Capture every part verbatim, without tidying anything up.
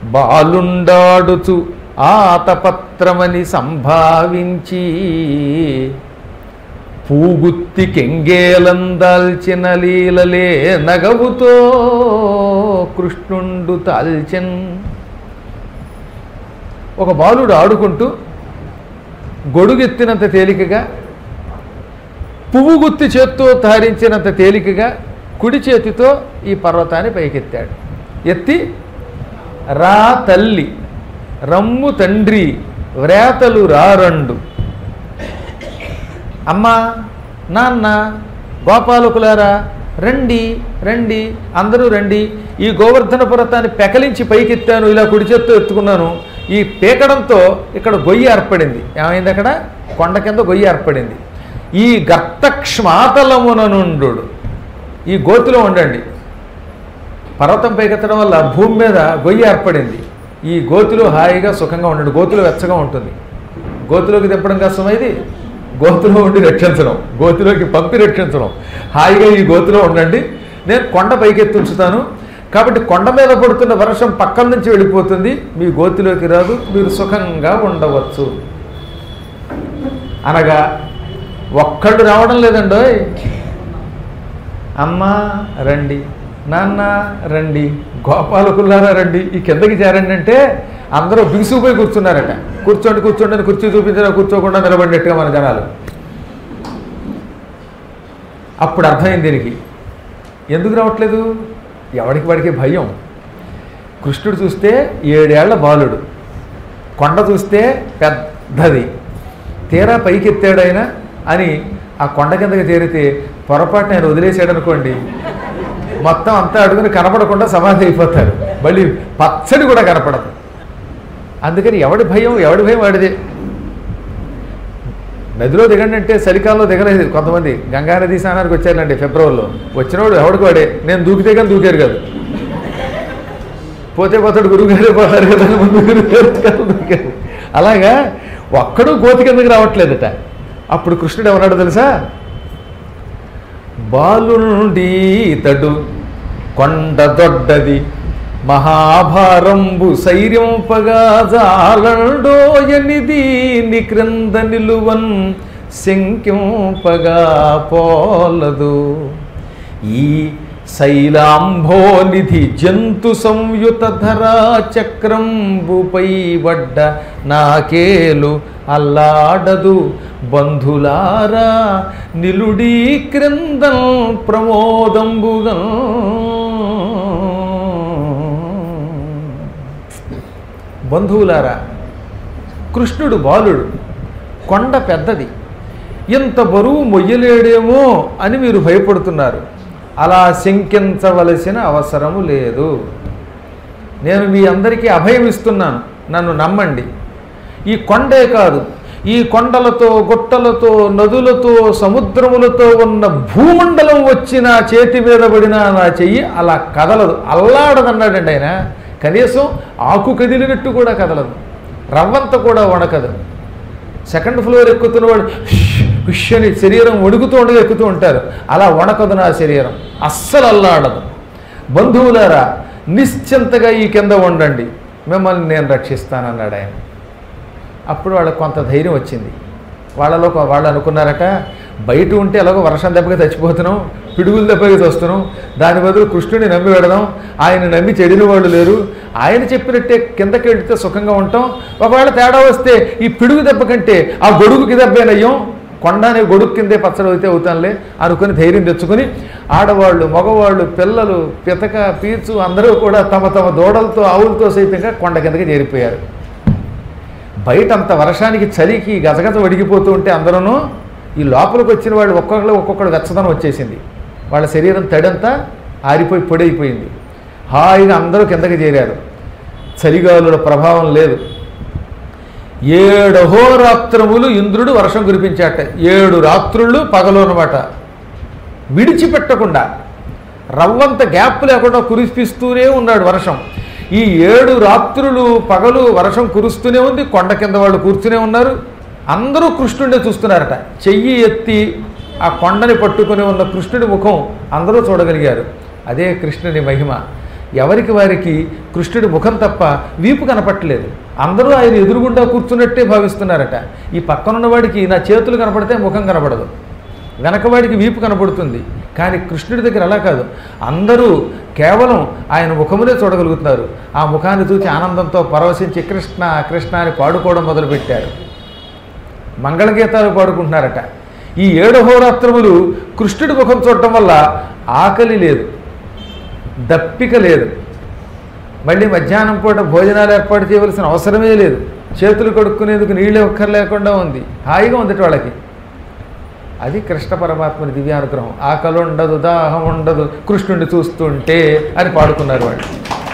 బాలుండాడుచు ఆతపత్రమని సంభావించి పూగుత్తి కెంగేలందాల్చిన లీలలే నగవుతో కృష్ణుండు తాల్చెన్. ఒక బాలుడు ఆడుకుంటూ గొడుగెత్తినంత తేలికగా, పువ్వు గుత్తి చేత్తో ధారించినంత తేలికగా కుడి చేతితో ఈ పర్వతాన్ని పైకెత్తాడు. ఎత్తి రా తల్లి రమ్ము తండ్రి వ్రేతలు రారండు, అమ్మా నాన్న గోపాలకులారా రండి రండి అందరూ రండి, ఈ గోవర్ధన పర్వతాన్ని పెకలించి పైకెత్తాను, ఇలా కుడి చేత్తో ఎత్తుకున్నాను. ఈ పీకడంతో ఇక్కడ గొయ్యి ఏర్పడింది. ఏమైంది? అక్కడ కొండ కింద గొయ్యి ఏర్పడింది. ఈ గర్తక్ష్మాతలమున నుండు, ఈ గోతిలో ఉండండి. పర్వతం పైకెత్తడం వల్ల భూమి మీద గొయ్యి ఏర్పడింది. ఈ గోతిలో హాయిగా సుఖంగా ఉండండి. గోతిలో వెచ్చగా ఉంటుంది. గోతిలోకి దింపడం కష్టమైంది, గోతిలో ఉండి రక్షించడం, గోతిలోకి పంపి రక్షించడం. హాయిగా ఈ గోతిలో ఉండండి, నేను కొండ పైకెత్తి ఉంచుతాను. కాబట్టి కొండ మీద పడుతున్న వర్షం పక్కన నుంచి వెళ్ళిపోతుంది, మీ గోతిలోకి రాదు, మీరు సుఖంగా ఉండవచ్చు అనగా ఒక్కళ్ళు రావడం లేదండో. అమ్మ రండి, నాన్న రండి, గోపాలకుల్లారా రండి, ఈ కిందకి చేరండి అంటే అందరూ బిగుసుకుపోయి కూర్చున్నారట. కూర్చోండి కూర్చోండి అని కుర్చీ చూపించినా కూర్చోకుండా నిలబడినట్టుగా మన జనాలు. అప్పుడు అర్థమైంది దీనికి ఎందుకు రావట్లేదు. ఎవడికి వాడికి భయం. కృష్ణుడు చూస్తే ఏడేళ్ల బాలుడు, కొండ చూస్తే పెద్దది, తీరా పైకెత్తాడైనా అని ఆ కొండ కిందకి చేరితే పొరపాటున ఆయన వదిలేసాడు అనుకోండి, మొత్తం అంతా అడుగుని కనపడకుండా సమాధి అయిపోతారు. మళ్ళీ పచ్చడి కూడా కనపడదు. అందుకని ఎవడి భయం ఎవడి భయం వాడిదే. నదిలో దిగండి అంటే చలికాలంలో దిగలేదు కొంతమంది. గంగానది స్నానానికి వచ్చారండి ఫిబ్రవరిలో. వచ్చినవాడు ఎవడికి వాడే, నేను దూకితే కానీ దూకారు కాదు, పోతే పోతాడు గురువుగారే పోతారు కదా, ముందు గురువుగారు దూకారు. అలాగా ఒక్కడూ గోతి కిందకి రావట్లేదట. అప్పుడు కృష్ణుడు ఏమన్నాడు తెలుసా? బాలుండి తడు కొండ దొడ్డది మహాభారంబు శైర్యంపగా జాలండోయనిది ని క్రింద నిలువన్ శంకింపగా పోలదు. ఈ శైలాంభోనిధి జంతు సంయుత ధరా చక్రంబుపై వడ్డ నాకేలు అల్లాడదు బంధులారా నిలుడీ క్రిందం ప్రమోదంబుగా. బంధువులారా, కృష్ణుడు బాలుడు, కొండ పెద్దది, ఇంత బరువు మొయ్యలేడేమో అని మీరు భయపడుతున్నారు. అలా శంకించవలసిన అవసరము లేదు. నేను మీ అందరికీ అభయం ఇస్తున్నాను, నన్ను నమ్మండి. ఈ కొండే కాదు, ఈ కొండలతో గుట్టలతో నదులతో సముద్రములతో ఉన్న భూమండలం వచ్చి నా చేతి మీద పడినా నా చెయ్యి అలా కదలదు, అల్లాడదన్నాడండి ఆయన. కనీసం ఆకు కదిలినట్టు కూడా కదలదు, రవ్వంత కూడా వణకదు. సెకండ్ ఫ్లోర్ ఎక్కుతున్నవాడు హుష్ అని శరీరం వణుకుతూ ఉండగా ఎక్కుతూ ఉంటారు, అలా వణకదు నా శరీరం, అస్సలు అల్లాడదు. బంధువులారా, నిశ్చింతగా ఈ కింద ఉండండి, మిమ్మల్ని నేను రక్షిస్తానన్నాడు ఆయన. అప్పుడు వాళ్ళకి కొంత ధైర్యం వచ్చింది. వాళ్ళలో వాళ్ళు అనుకున్నారట, బయట ఉంటే ఎలాగో వర్షం దెబ్బకి చచ్చిపోతున్నాం, పిడుగుల దెబ్బకి వస్తున్నాం, దాని బదులు కృష్ణుడిని నమ్మి పెడదాం, ఆయన నమ్మి చెడిన వాళ్ళు లేరు, ఆయన చెప్పినట్టే కిందకి వెళితే సుఖంగా ఉంటాం. ఒకవేళ తేడా వస్తే ఈ పిడుగు దెబ్బ కంటే ఆ గొడుగుకి దెబ్బేనయ్యం, కొండ అనే గొడుగు కిందే పచ్చడి అయితే అవుతానులే అనుకుని ధైర్యం తెచ్చుకొని ఆడవాళ్ళు మగవాళ్ళు పిల్లలు పితక పీచు అందరూ కూడా తమ తమ దూడలతో ఆవులతో సైతంగా కొండ కిందకి చేరిపోయారు. బయట అంత వర్షానికి చలికి గజగజ వడిగిపోతూ ఉంటే అందరూ ఈ లోపలికి వచ్చిన వాళ్ళు ఒక్కొక్కరు ఒక్కొక్కడు వెచ్చదనం వచ్చేసింది. వాళ్ళ శరీరం తడంతా ఆరిపోయి పొడి అయిపోయింది. హాయిగా అందరూ కిందకి చేరారు. చలిగాలుల ప్రభావం లేదు. ఏడు అహోరాత్రములు ఇంద్రుడు వర్షం కురిపించాట. ఏడు రాత్రుళ్ళు పగలు అన్నమాట, విడిచిపెట్టకుండా రవ్వంత గ్యాప్ లేకుండా కురిపిస్తూనే ఉన్నాడు వర్షం. ఈ ఏడు రాత్రులు పగలు వర్షం కురుస్తూనే ఉంది. కొండ కింద వాళ్ళు కూర్చునే ఉన్నారు. అందరూ కృష్ణుడిని చూస్తున్నారట. చెయ్యి ఎత్తి ఆ కొండని పట్టుకుని ఉన్న కృష్ణుడి ముఖం అందరూ చూడగలిగారు. అదే కృష్ణుని మహిమ. ఎవరికి వారికి కృష్ణుడి ముఖం తప్ప వీపు కనపట్టలేదు. అందరూ ఆయన ఎదురుగుండా కూర్చున్నట్టే భావిస్తున్నారట. ఈ పక్కనున్న వాడికి నా చేతులు కనపడితే ముఖం కనపడదు, వెనకవాడికి వీపు కనపడుతుంది. కానీ కృష్ణుడి దగ్గర అలా కాదు, అందరూ కేవలం ఆయన ముఖమునే చూడగలుగుతున్నారు. ఆ ముఖాన్ని చూసి ఆనందంతో పరవశించి కృష్ణ కృష్ణ అని పాడుకోవడం మొదలుపెట్టారు. మంగళగీతాలు పాడుకుంటున్నారట. ఈ ఏడు హోరాత్రములు కృష్ణుడి ముఖం చూడటం వల్ల ఆకలి లేదు, దప్పిక లేదు, మళ్ళీ మధ్యాహ్నం పూట భోజనాలు ఏర్పాటు చేయవలసిన అవసరమే లేదు, చేతులు కడుక్కునేందుకు నీళ్ళు ఒక్కర్లేకుండా ఉంది, హాయిగా ఉంది వాళ్ళకి. అది కృష్ణ పరమాత్మని దివ్యానుగ్రహం. ఆకలి ఉండదు, దాహం ఉండదు కృష్ణుడిని చూస్తుంటే అని పాడుకున్నారు వాళ్ళు.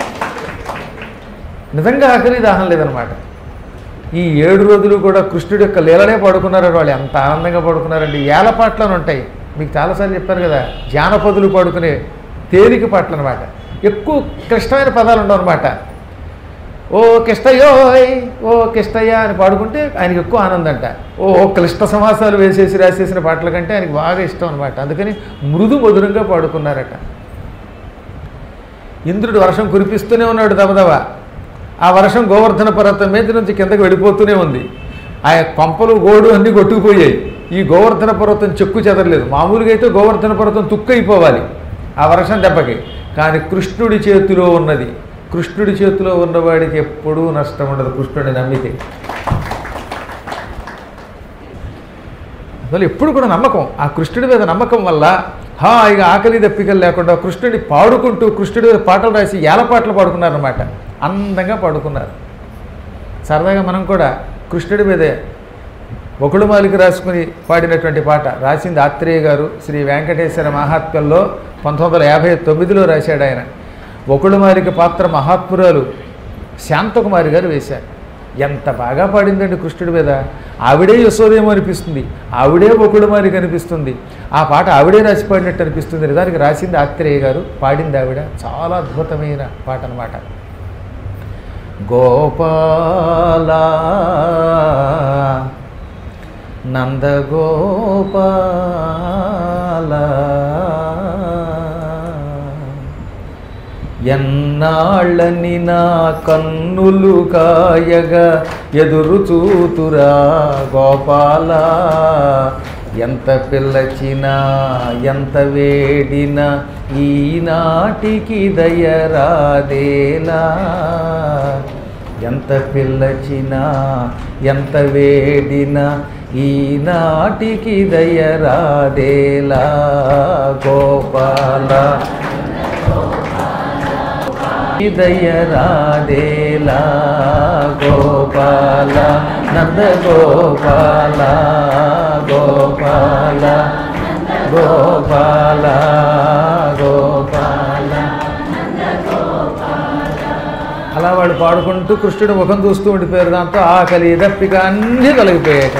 నిజంగా ఆకలి దాహం లేదనమాట. ఈ ఏడు రోజులు కూడా కృష్ణుడి యొక్క లీలనే పాడుకున్నారు వాళ్ళు. ఎంత ఆనందంగా పాడుకున్నారండి. ఏల పాటలను ఉంటాయి, మీకు చాలాసార్లు చెప్పారు కదా, జానపదులు పాడుకునే తేలిక పాటలు అనమాట. ఎక్కువ క్లిష్టమైన పదాలు ఉండవు అనమాట. ఓ కిష్టయోయ్ ఓ కిష్టయ్య అని పాడుకుంటే ఆయనకి ఎక్కువ ఆనందంట. ఓ క్లిష్ట సమాసాలు వేసేసి రాసేసిన పాటల కంటే ఆయనకి బాగా ఇష్టం అనమాట. అందుకని మృదు మధురంగా పాడుకున్నారట. ఇంద్రుడు వర్షం కురిపిస్తూనే ఉన్నాడు దబదబ. ఆ వర్షం గోవర్ధన పర్వతం మీద నుంచి కిందకి వెళ్ళిపోతూనే ఉంది. ఆ కొంపలు గోడు అన్నీ కొట్టుకుపోయాయి. ఈ గోవర్ధన పర్వతం చెక్కు చెదరలేదు. మామూలుగా అయితే గోవర్ధన పర్వతం తుక్కైపోవాలి ఆ వర్షం దెబ్బకి. కానీ కృష్ణుడి చేతిలో ఉన్నది. కృష్ణుడి చేతిలో ఉన్నవాడికి ఎప్పుడూ నష్టం ఉండదు కృష్ణుడిని నమ్మితే. అసలు ఎప్పుడు కూడా నమ్మకం, ఆ కృష్ణుడి మీద నమ్మకం వల్ల హాయిగా ఆకలి దప్పికలు లేకుండా కృష్ణుడిని పాడుకుంటూ కృష్ణుడి మీద పాటలు రాసి ఏల పాటలు పాడుకున్నారన్నమాట. అందంగా పాడుకున్నారు. సరదాగా మనం కూడా కృష్ణుడి మీదే బకుళమాలిక రాసుకుని పాడినటువంటి పాట రాసింది ఆత్రేయ గారు శ్రీ వెంకటేశ్వర మహాత్మ్యంలో పంతొమ్మిది వందల యాభై తొమ్మిదిలో రాశాడు ఆయన. బకుళమాలిక పాత్ర మహాత్మురాలు శాంతకుమారి గారు వేశారు. ఎంత బాగా పాడిందండి కృష్ణుడి మీద. ఆవిడే యశోదేమో అనిపిస్తుంది, ఆవిడే బకుళమాలిక అనిపిస్తుంది. ఆ పాట ఆవిడే రాసి పాడినట్టు అనిపిస్తుంది. నిజానికి రాసింది ఆత్రేయ గారు, పాడింది ఆవిడ. చాలా అద్భుతమైన పాట అన్నమాట. గోపాల నందగోపాల ఎన్నాళ్ళని నా కన్నులు కాయగా ఎదురు చూతురా గోపాల, ఎంత పిల్లచినా ఎంత వేడినా ఈనాటికి దయరాదేలా, ఎంత పిల్లచినా ఎంత వేడినా ఈనాటికి దయరాదేలా గోపాల, దయరాదేలా గోపాల నందగోపాల గోపాల గోపాల గోపాల. అలా వాళ్ళు పాడుకుంటూ కృష్ణుడి ముఖం చూస్తూ ఉండిపోయారు. దాంతో ఆకలి దప్పిక అన్నీ తొలగిపోయాయి.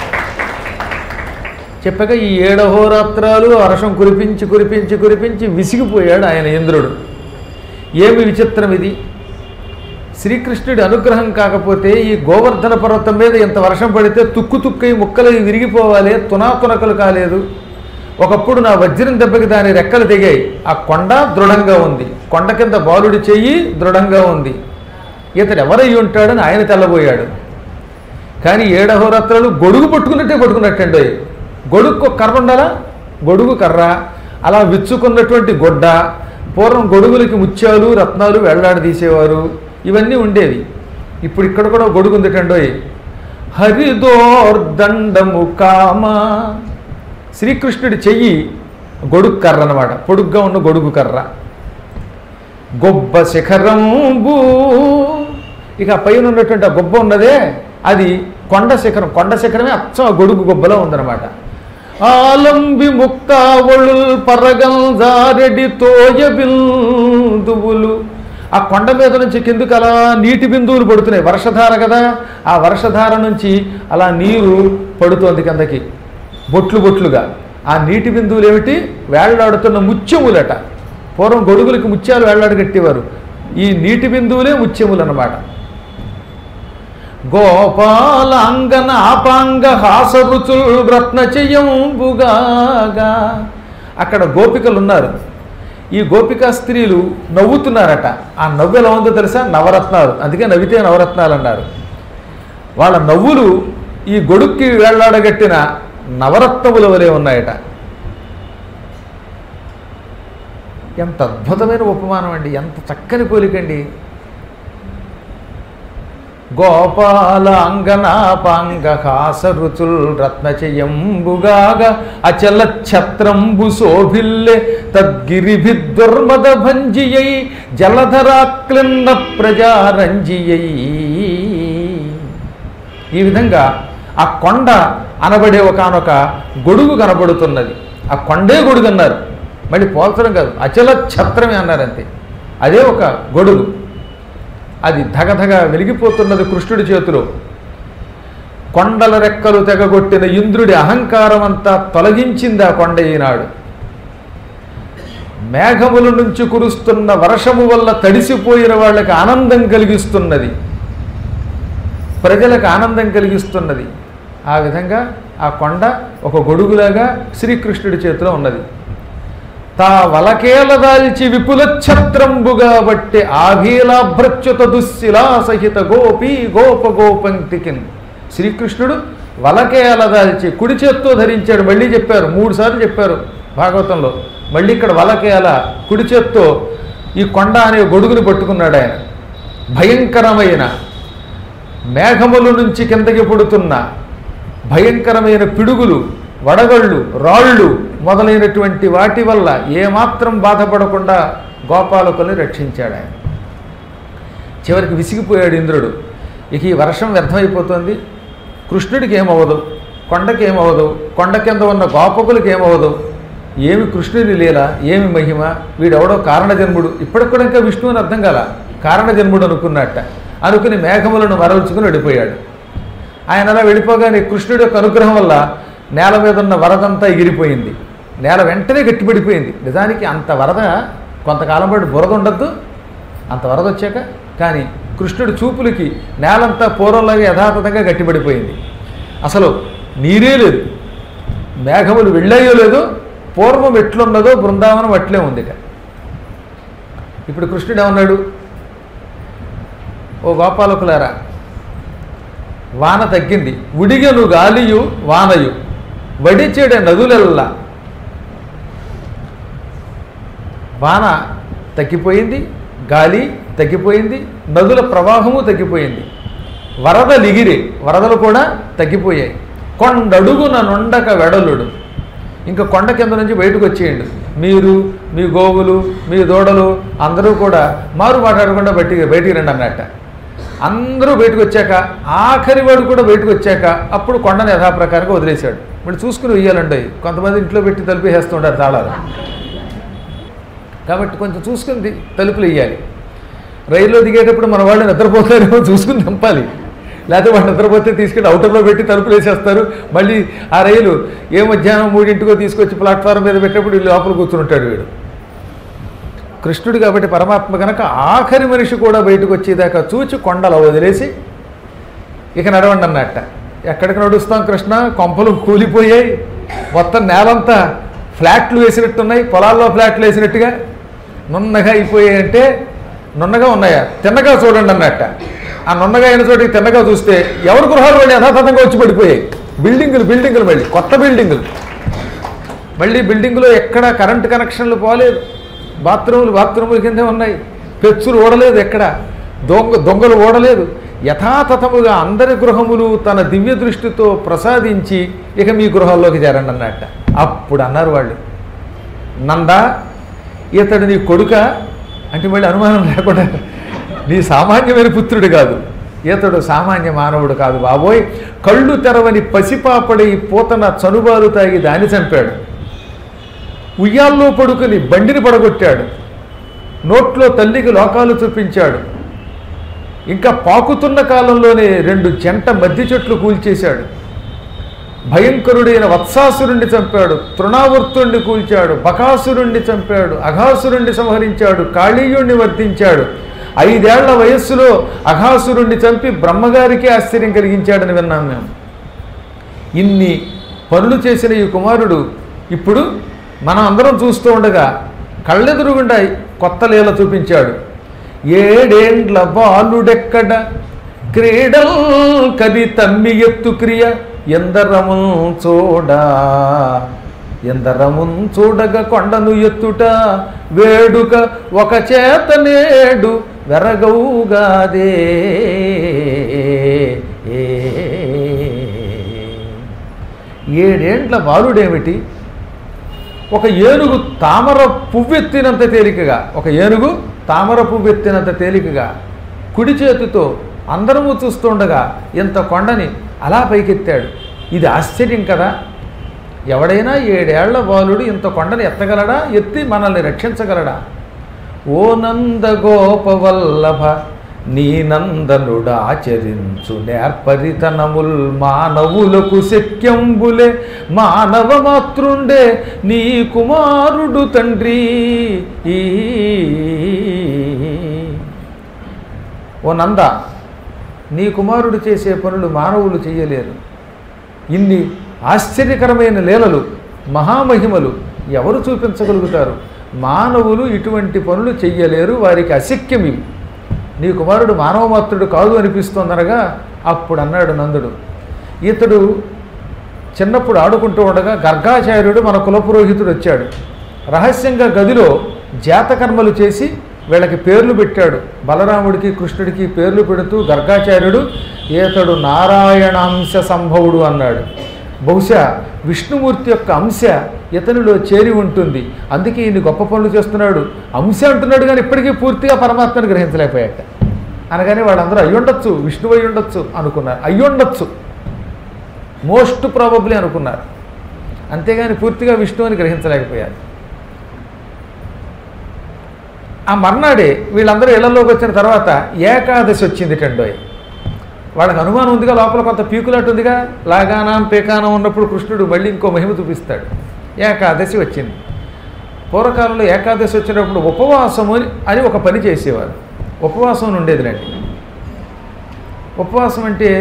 చెప్పక ఈ ఏడహోరాత్రాలు వర్షం కురిపించి కురిపించి కురిపించి విసిగిపోయాడు ఆయన ఇంద్రుడు. ఏమి విచిత్రం ఇది! శ్రీకృష్ణుడి అనుగ్రహం కాకపోతే ఈ గోవర్ధన పర్వతం మీద ఇంత వర్షం పడితే తుక్కు తుక్కై ముక్కలు విరిగిపోవాలి, తునాతునకలు కాలేదు. ఒకప్పుడు నా వజ్రం దెబ్బకి దాని రెక్కలు తెగాయి. ఆ కొండ దృఢంగా ఉంది, కొండ కింద బాలుడి చెయ్యి దృఢంగా ఉంది. ఇతడు ఎవరయ్యి ఉంటాడని ఆయన తెల్లబోయాడు. కానీ ఏడహోరాత్రాలు గొడుగు పట్టుకున్నట్టే పట్టుకున్నట్టండి. గొడుగుకు కర్ర ఉండాలా, గొడుగు కర్ర, అలా విచ్చుకున్నటువంటి గొడ్డ, పూర్వం గొడుగులకి ముత్యాలు రత్నాలు వెళ్లాడదీసేవారు, ఇవన్నీ ఉండేవి. ఇప్పుడు ఇక్కడ కూడా గొడుగు ఉందిటండోయ్. హరిదోర్దండము కామ, శ్రీకృష్ణుడి చెయ్యి గొడుగు కర్ర అన్నమాట, పొడుగ్గా ఉన్న గొడుగు కర్ర. గొబ్బ శిఖరంబు, ఇక పైన ఉన్నటువంటి ఆ గొబ్బ ఉన్నదే అది కొండ శిఖరం. కొండ శిఖరమే అచ్చం ఆ గొడుగు గొబ్బలో ఉందన్నమాట. ఆలంబి ముక్కావళు పరగం జారెడి తోయ బిందువులు, ఆ కొండ మీద నుంచి కిందకు అలా నీటి బిందువులు పడుతున్నాయి. వర్షధార కదా, ఆ వర్షధార నుంచి అలా నీరు పడుతోంది కిందకి బొట్లు బొట్లుగా. ఆ నీటి బిందువులు ఏమిటి? వేళ్లాడుతున్న ముత్యములట. పూర్వం గొడుగులకి ముత్యాలు వేళ్లాడగట్టేవారు, ఈ నీటి బిందువులే ముత్యములు అన్నమాట. గోపాలాంగన ఆపాంగ హాసరుచుల్ రత్న చెయ్యంబుగాగా, అక్కడ గోపికలు ఉన్నారు. ఈ గోపికా స్త్రీలు నవ్వుతున్నారట. ఆ నవ్వు ఎలా ఉందో తెలుసా? నవరత్నాలు. అందుకే నవ్వితే నవరత్నాలు అన్నారు. వాళ్ళ నవ్వులు ఈ గొడుక్కి వేళ్లాడగట్టిన నవరత్నముల వలె ఉన్నాయట. ఎంత అద్భుతమైన ఉపమానం అండి, ఎంత చక్కని పోలికండి. గోపాల అంగనాపాంగహాస రుచుల్ రత్నచయంబుగాగ అచల ఛత్రంబు శోభిల్లె తద్గిరిభిద్దుర్మద భంజియై జలధరాక్లిన్న ప్రజారంజియై. ఈ విధంగా ఆ కొండ అనబడే ఒకనొక గొడుగు కనబడుతున్నది. ఆ కొండే గొడుగు అన్నారు, మళ్ళీ పోల్చడం కాదు, అచల ఛత్రమే అన్నారు అంతే. అదే ఒక గొడుగు, అది ధగధగ వెలిగిపోతున్నది కృష్ణుడి చేతిలో. కొండల రెక్కలు తెగగొట్టిన ఇంద్రుడి అహంకారం అంతా తొలగించింది ఆ కొండ ఈనాడు. మేఘముల నుంచి కురుస్తున్న వర్షము వల్ల తడిసిపోయిన వాళ్ళకి ఆనందం కలిగిస్తున్నది, ప్రజలకు ఆనందం కలిగిస్తున్నది. ఆ విధంగా ఆ కొండ ఒక గొడుగులాగా శ్రీకృష్ణుడి చేతిలో ఉన్నది. తా వలకేల దాల్చి విపుల ఛత్రంబుగా బట్టి ఆభీలాభ్రచ్యుత దుశ్శిలా సహిత గోపీ గోప గోపంక్తికిన్. శ్రీకృష్ణుడు వలకేల దాల్చి కుడి చేత్తో ధరించాడు. మళ్ళీ చెప్పారు, మూడు సార్లు చెప్పారు భాగవతంలో. మళ్ళీ ఇక్కడ వలకేల కుడి చేత్తో ఈ కొండ అనే గొడుగుని పట్టుకున్నాడు ఆయన. భయంకరమైన మేఘముల నుంచి కిందకి పుడుతున్న భయంకరమైన పిడుగులు, వడగళ్ళు, రాళ్ళు మొదలైనటువంటి వాటి వల్ల ఏమాత్రం బాధపడకుండా గోపాలకుల్ని రక్షించాడు ఆయన. చివరికి విసిగిపోయాడు ఇంద్రుడు. ఇక ఈ వర్షం వ్యర్థమైపోతుంది, కృష్ణుడికి ఏమవ్వదు, కొండకి ఏమవ్వదు, కొండ కింద ఉన్న గోపకులకి ఏమవ్వదు. ఏమి కృష్ణుని లీల, ఏమి మహిమ, వీడెవడో కారణజన్ముడు. ఇప్పటికి కూడా ఇంకా విష్ణువుని అర్థం కాల, కారణజన్ముడు అనుకున్నట్ట. అనుకుని మేఘములను మరల్చుకుని వెళ్ళిపోయాడు. ఆయన అలా వెళ్ళిపోగానే కృష్ణుడి యొక్క అనుగ్రహం వల్ల నేల మీద ఉన్న వరదంతా ఎగిరిపోయింది. నేల వెంటనే గట్టిపడిపోయింది. నిజానికి అంత వరద కొంతకాలం పాటు బురద ఉండద్దు, అంత వరద వచ్చాక. కానీ కృష్ణుడి చూపులకి నేలంతా పూర్వంలాగా యథాతథంగా గట్టిపడిపోయింది. అసలు నీరే లేదు, మేఘములు వెళ్ళాయో లేదో, పూర్వం ఎట్లున్నదో బృందావనం అట్లే ఉంది. ఇప్పుడు కృష్ణుడు ఏమన్నాడు? ఓ గోపాలకులారా, వాన తగ్గింది, ఉడిగను గాలియు వానయు వడిచెడ నదులెల్లా. వాన తగ్గిపోయింది, గాలి తగ్గిపోయింది, నదుల ప్రవాహము తగ్గిపోయింది, వరద లిగిరి, వరదలు కూడా తగ్గిపోయాయి. కొండడుగున నొండక వెడలుడు. ఇంకా కొండ కింద నుంచి బయటకు వచ్చేయండి. మీరు, మీ గోవులు, మీ దూడలు అందరూ కూడా మారు మాట్లాడకుండా బయటికి బయటికి రండి అన్నట్ట. అందరూ బయటకు వచ్చాక, ఆఖరి వాడు కూడా బయటకు వచ్చాక అప్పుడు కొండను యథాప్రకారంగా వదిలేశాడు. మళ్ళీ చూసుకుని వెయ్యాలండి. కొంతమంది ఇంట్లో పెట్టి తలుపు వేస్తుంటారు తాళాలు, కాబట్టి కొంచెం చూసుకుని తలుపులు వేయాలి. రైల్లో దిగేటప్పుడు మన వాళ్ళు నిద్రపోతారేమో చూసుకుని దింపాలి, లేకపోతే వాళ్ళు నిద్రపోతే తీసుకెళ్ళి అవుటర్లో పెట్టి తలుపులు వేసేస్తారు. మళ్ళీ ఆ రైలు ఏ మధ్యాహ్నం మూడింటికో తీసుకొచ్చి ప్లాట్ఫారం మీద పెట్టినప్పుడు వీళ్ళు లోపల కూర్చుంటాడు వీడు. కృష్ణుడు కాబట్టి పరమాత్మ కనుక ఆఖరి మనిషి కూడా బయటకు వచ్చేదాకా చూచి కొండలు వదిలేసి ఇక నడవండి అన్నట్ట. ఎక్కడికి నడుస్తాం కృష్ణ? కొంపలు కూలిపోయాయి, మొత్తం నేలంతా ఫ్లాట్లు వేసినట్టున్నాయి, పొలాల్లో ఫ్లాట్లు వేసినట్టుగా నున్నగా అయిపోయాయి. అంటే నున్నగా ఉన్నాయా? తిన్నగా చూడండి అన్నట్ట. ఆ నున్నగా అయిన చోటికి తిన్నగా చూస్తే ఎవరి గృహాలు వాళ్ళు యథాతథంగా వచ్చి పడిపోయాయి. బిల్డింగులు బిల్డింగులు మళ్ళీ కొత్త బిల్డింగులు, మళ్ళీ బిల్డింగులో ఎక్కడ కరెంటు కనెక్షన్లు పోలేదు, బాత్రూములు బాత్రూముల కిందే ఉన్నాయి, పెచ్చులు ఓడలేదు, ఎక్కడ దొంగ దొంగలు ఓడలేదు. యథాతథముగా అందరి గృహములు తన దివ్య దృష్టితో ప్రసాదించి ఇక మీ గృహాల్లోకి చేరండి అన్నట్ట. అప్పుడు అన్నారు వాళ్ళు, నందా ఇతడు నీ కొడుక అంటే మళ్ళీ అనుమానం లేకుండా, నీ సామాన్యమైన పుత్రుడు కాదు, ఇతడు సామాన్య మానవుడు కాదు బాబోయ్. కళ్ళు తెరవని పసిపాపడి పూతన చనుబాలు తాగి దాన్ని చంపాడు, ఉయ్యాల్లో పడుకుని బండిని పడగొట్టాడు, నోట్లో తల్లికి లోకాలు చూపించాడు, ఇంకా పాకుతున్న కాలంలోనే రెండు జంట మధ్య చెట్లు కూల్చేశాడు, భయంకరుడైన వత్సాసురుణ్ణి చంపాడు, తృణావర్తుణ్ణి కూల్చాడు, బకాసురుణ్ణి చంపాడు, అఘాసురుణ్ణి సంహరించాడు, కాళీయుణ్ణి వర్తించాడు. ఐదేళ్ల వయస్సులో అఘాసురుణ్ణి చంపి బ్రహ్మగారికి ఆశ్చర్యం కలిగించాడని విన్నాం మేము. ఇన్ని పనులు చేసిన ఈ కుమారుడు ఇప్పుడు మనం అందరం చూస్తూ ఉండగా కళ్ళెదురుగుండా కొత్త లీల చూపించాడు. ఏడేండ్ల బాలుడెక్కడ క్రీడల్ కది తమ్మి ఎత్తు క్రియ ఎందరము చూడా ఎందరమున్ చూడగా కొండను ఎత్తుట వేడుక ఒక చేత నేడు వెరగవుగాదే. ఏడేండ్ల బాలుడేమిటి, ఒక ఏనుగు తామర పువ్వెత్తినంత తేలికగా ఒక ఏనుగు తామర పువ్వెత్తినంత తేలికగా కుడి చేతితో అందరము చూస్తుండగా ఇంత కొండని అలా పైకెత్తాడు. ఇది ఆశ్చర్యం కదా. ఎవడైనా ఏడేళ్ల బాలుడు ఇంత కొండని ఎత్తగలడా, ఎత్తి మనల్ని రక్షించగలడా? ఓ నందగోపవల్లభ నీ నందనుడు ఆచరించు నేర్పరితనముల్ మానవులకు శక్యంబులే మానవ మాతృండే నీ కుమారుడు తండ్రి. ఓ నంద, నీ కుమారుడు చేసే పనులు మానవులు చెయ్యలేరు. ఇన్ని ఆశ్చర్యకరమైన లీలలు మహామహిమలు ఎవరు చూపించగలుగుతారు? మానవులు ఇటువంటి పనులు చెయ్యలేరు, వారికి అశక్యం ఇవి. నీ కుమారుడు మానవమాత్రుడు కాదు అనిపిస్తోందనగా అప్పుడు అన్నాడు నందుడు, ఇతడు చిన్నప్పుడు ఆడుకుంటూ ఉండగా గర్గాచార్యుడు మన కులపురోహితుడు వచ్చాడు. రహస్యంగా గదిలో జాతకర్మలు చేసి వీళ్ళకి పేర్లు పెట్టాడు. బలరాముడికి కృష్ణుడికి పేర్లు పెడుతూ గర్గాచార్యుడు ఈతడు నారాయణాంశ సంభవుడు అన్నాడు. బహుశా విష్ణుమూర్తి యొక్క అంశ ఇతనిలో చేరి ఉంటుంది, అందుకే ఈయన గొప్ప పనులు చేస్తున్నాడు. అంశ అంటున్నాడు కానీ ఇప్పటికీ పూర్తిగా పరమాత్మను గ్రహించలేకపోయాట. అనగానే వాళ్ళందరూ అయ్యుండొచ్చు, విష్ణువు అయ్యుండొచ్చు అనుకున్నారు. అయ్యుండొచ్చు, మోస్ట్ ప్రాబబ్లీ అనుకున్నారు, అంతేగాని పూర్తిగా విష్ణువుని గ్రహించలేకపోయారు. ఆ మర్నాడే వీళ్ళందరూ ఇళ్లలోకి వచ్చిన తర్వాత ఏకాదశి వచ్చింది టెండోయ్. వాళ్ళకి అనుమానం ఉందిగా, లోపల కొంత పీకులాట ఉందిగా, లాగానం పేకానం ఉన్నప్పుడు కృష్ణుడు మళ్ళీ ఇంకో మహిమ చూపిస్తాడు. ఏకాదశి వచ్చింది. పూర్వకాలంలో ఏకాదశి వచ్చినప్పుడు ఉపవాసము అని ఒక పని చేసేవారు. ఉపవాసం ఉండేదిలేండి. ఉపవాసం అంటే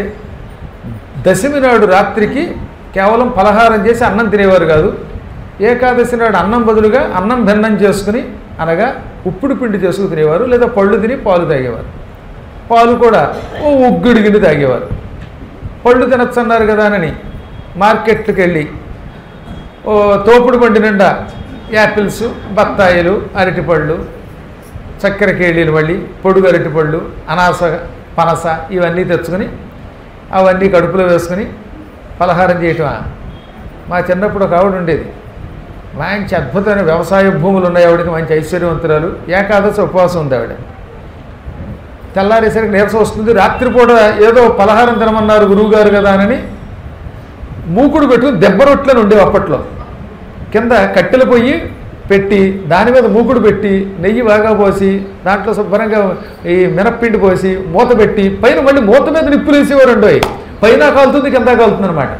దశమి నాడు రాత్రికి కేవలం పలహారం చేసి అన్నం తినేవారు కాదు. ఏకాదశి నాడు అన్నం బదులుగా అన్నం భిన్నం చేసుకుని, అనగా ఉప్పుడు పిండి చేసుకుని తినేవారు, లేదా పళ్ళు తిని పాలు తాగేవారు. పాలు కూడా ఓ ఉగ్గుడి గిన్నె తాగేవారు. పళ్ళు తినచ్చన్నారు కదా అని మార్కెట్కి వెళ్ళి ఓ తోపుడు బండి నిండా యాపిల్స్, బత్తాయిలు, అరటిపళ్ళు, చక్కెర కేళీలు, మళ్ళీ పొడుగు అరటిపళ్ళు, అనాస, పనస ఇవన్నీ తెచ్చుకొని అవన్నీ కడుపులో వేసుకుని పలహారం చేయటమా. మా చిన్నప్పుడు ఒక ఆవిడ ఉండేది, మంచి అద్భుతమైన వ్యవసాయ భూములు ఉన్నాయి ఆవిడకి, మంచి ఐశ్వర్యవంతురాలు. ఏకాదశి ఉపవాసం ఉంది ఆవిడ. తెల్లారేసరికి నీరసం వస్తుంది. రాత్రిపూట ఏదో పలహారం తినమన్నారు గురువుగారు కదా అని మూకుడు పెట్టుకుని దెబ్బ రొట్లను ఉండేవి అప్పట్లో. కింద కట్టెలు పొయ్యి పెట్టి దాని మీద మూకుడు పెట్టి నెయ్యి బాగా పోసి దాంట్లో శుభ్రంగా ఈ మినప్పిండి పోసి మూత పెట్టి పైన మళ్ళీ మూత మీద నిప్పులు వేసేవారు అండి. పైన కాలుతుంది, కింద కాలుతుంది అనమాట.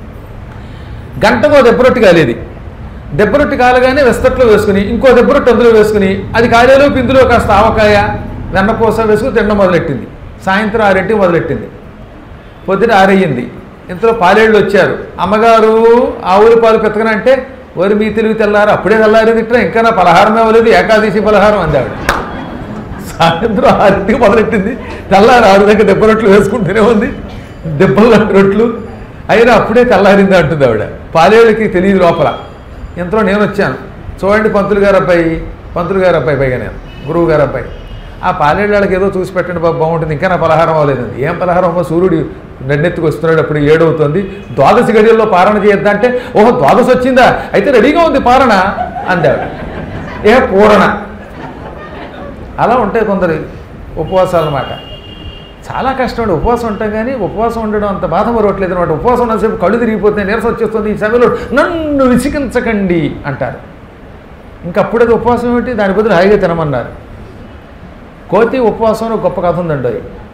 గంటకో దెబ్బరొట్టి కాలేది. దెబ్బరొట్టి కాలగానే వెస్తట్లో వేసుకుని ఇంకో దెబ్బరొట్టి అందులో వేసుకుని అది కాలేలో పిందులో కాస్త ఆవకాయ వెన్నపూస వేసుకుని తినడం మొదలెట్టింది. సాయంత్రం ఆరింటికి మొదలెట్టింది. పొద్దున ఆరయ్యింది. ఇంతలో పాలేళ్ళు వచ్చారు. అమ్మగారు ఆవుల పాలు పెత్తకనంటే వారు మీ తెలివి తెల్లారు, అప్పుడే తెల్లారి తిట్టినా ఇంకా నా పలహారం ఇవ్వలేదు, ఏకాదశి పలహారం అంది ఆవిడ. సాయంత్రం ఆరింటికి మొదలెట్టింది. తెల్లారి ఆరు దగ్గర దెబ్బ రొట్లు వేసుకుంటూనే ఉంది, దెబ్బలు లాంటి రొట్లు అయినా అప్పుడే తెల్లారింది అంటుంది ఆవిడ. పాలేళ్ళకి తెలియదు లోపల. ఇంతలో నేను వచ్చాను. చూడండి పంతులు గారు అబ్బాయి, పంతులు గారు అబ్బాయి పైగా నేను గురువు గారు అబ్బాయి, ఆ పాలేళ్ళకి ఏదో చూసి పెట్టండి బాబు, బాగుంటుంది. ఇంకా నా పలహారం అవ్వలేదండి. ఏం పలహారం అమ్మో, సూర్యుడు నన్నెత్తుకు వస్తున్నాడు, అప్పుడు ఏడవుతుంది, ద్వాదశి గడియల్లో పారణ చేయొద్దంటే ఓహో ద్వాదశి వచ్చిందా, అయితే రెడీగా ఉంది పారణ అందాడు. ఏ పూరణ. అలా ఉంటాయి కొందరు ఉపవాసాలు అన్నమాట. చాలా కష్టం అండి ఉపవాసం ఉంటాం, కానీ ఉపవాసం ఉండడం అంత బాధ మరవట్లేదు అనమాట. ఉపవాసం ఉన్నసేపు కళ్ళు తిరిగిపోతే నీరసం వచ్చేస్తుంది, ఈ సమయంలో నన్ను విసిగించకండి అంటారు. ఇంకప్పుడేది ఉపవాసం ఏమిటి, దాని బదులు హాయిగా తినమన్నారు. కోతి ఉపవాసం గొప్ప కథ ఉందండి.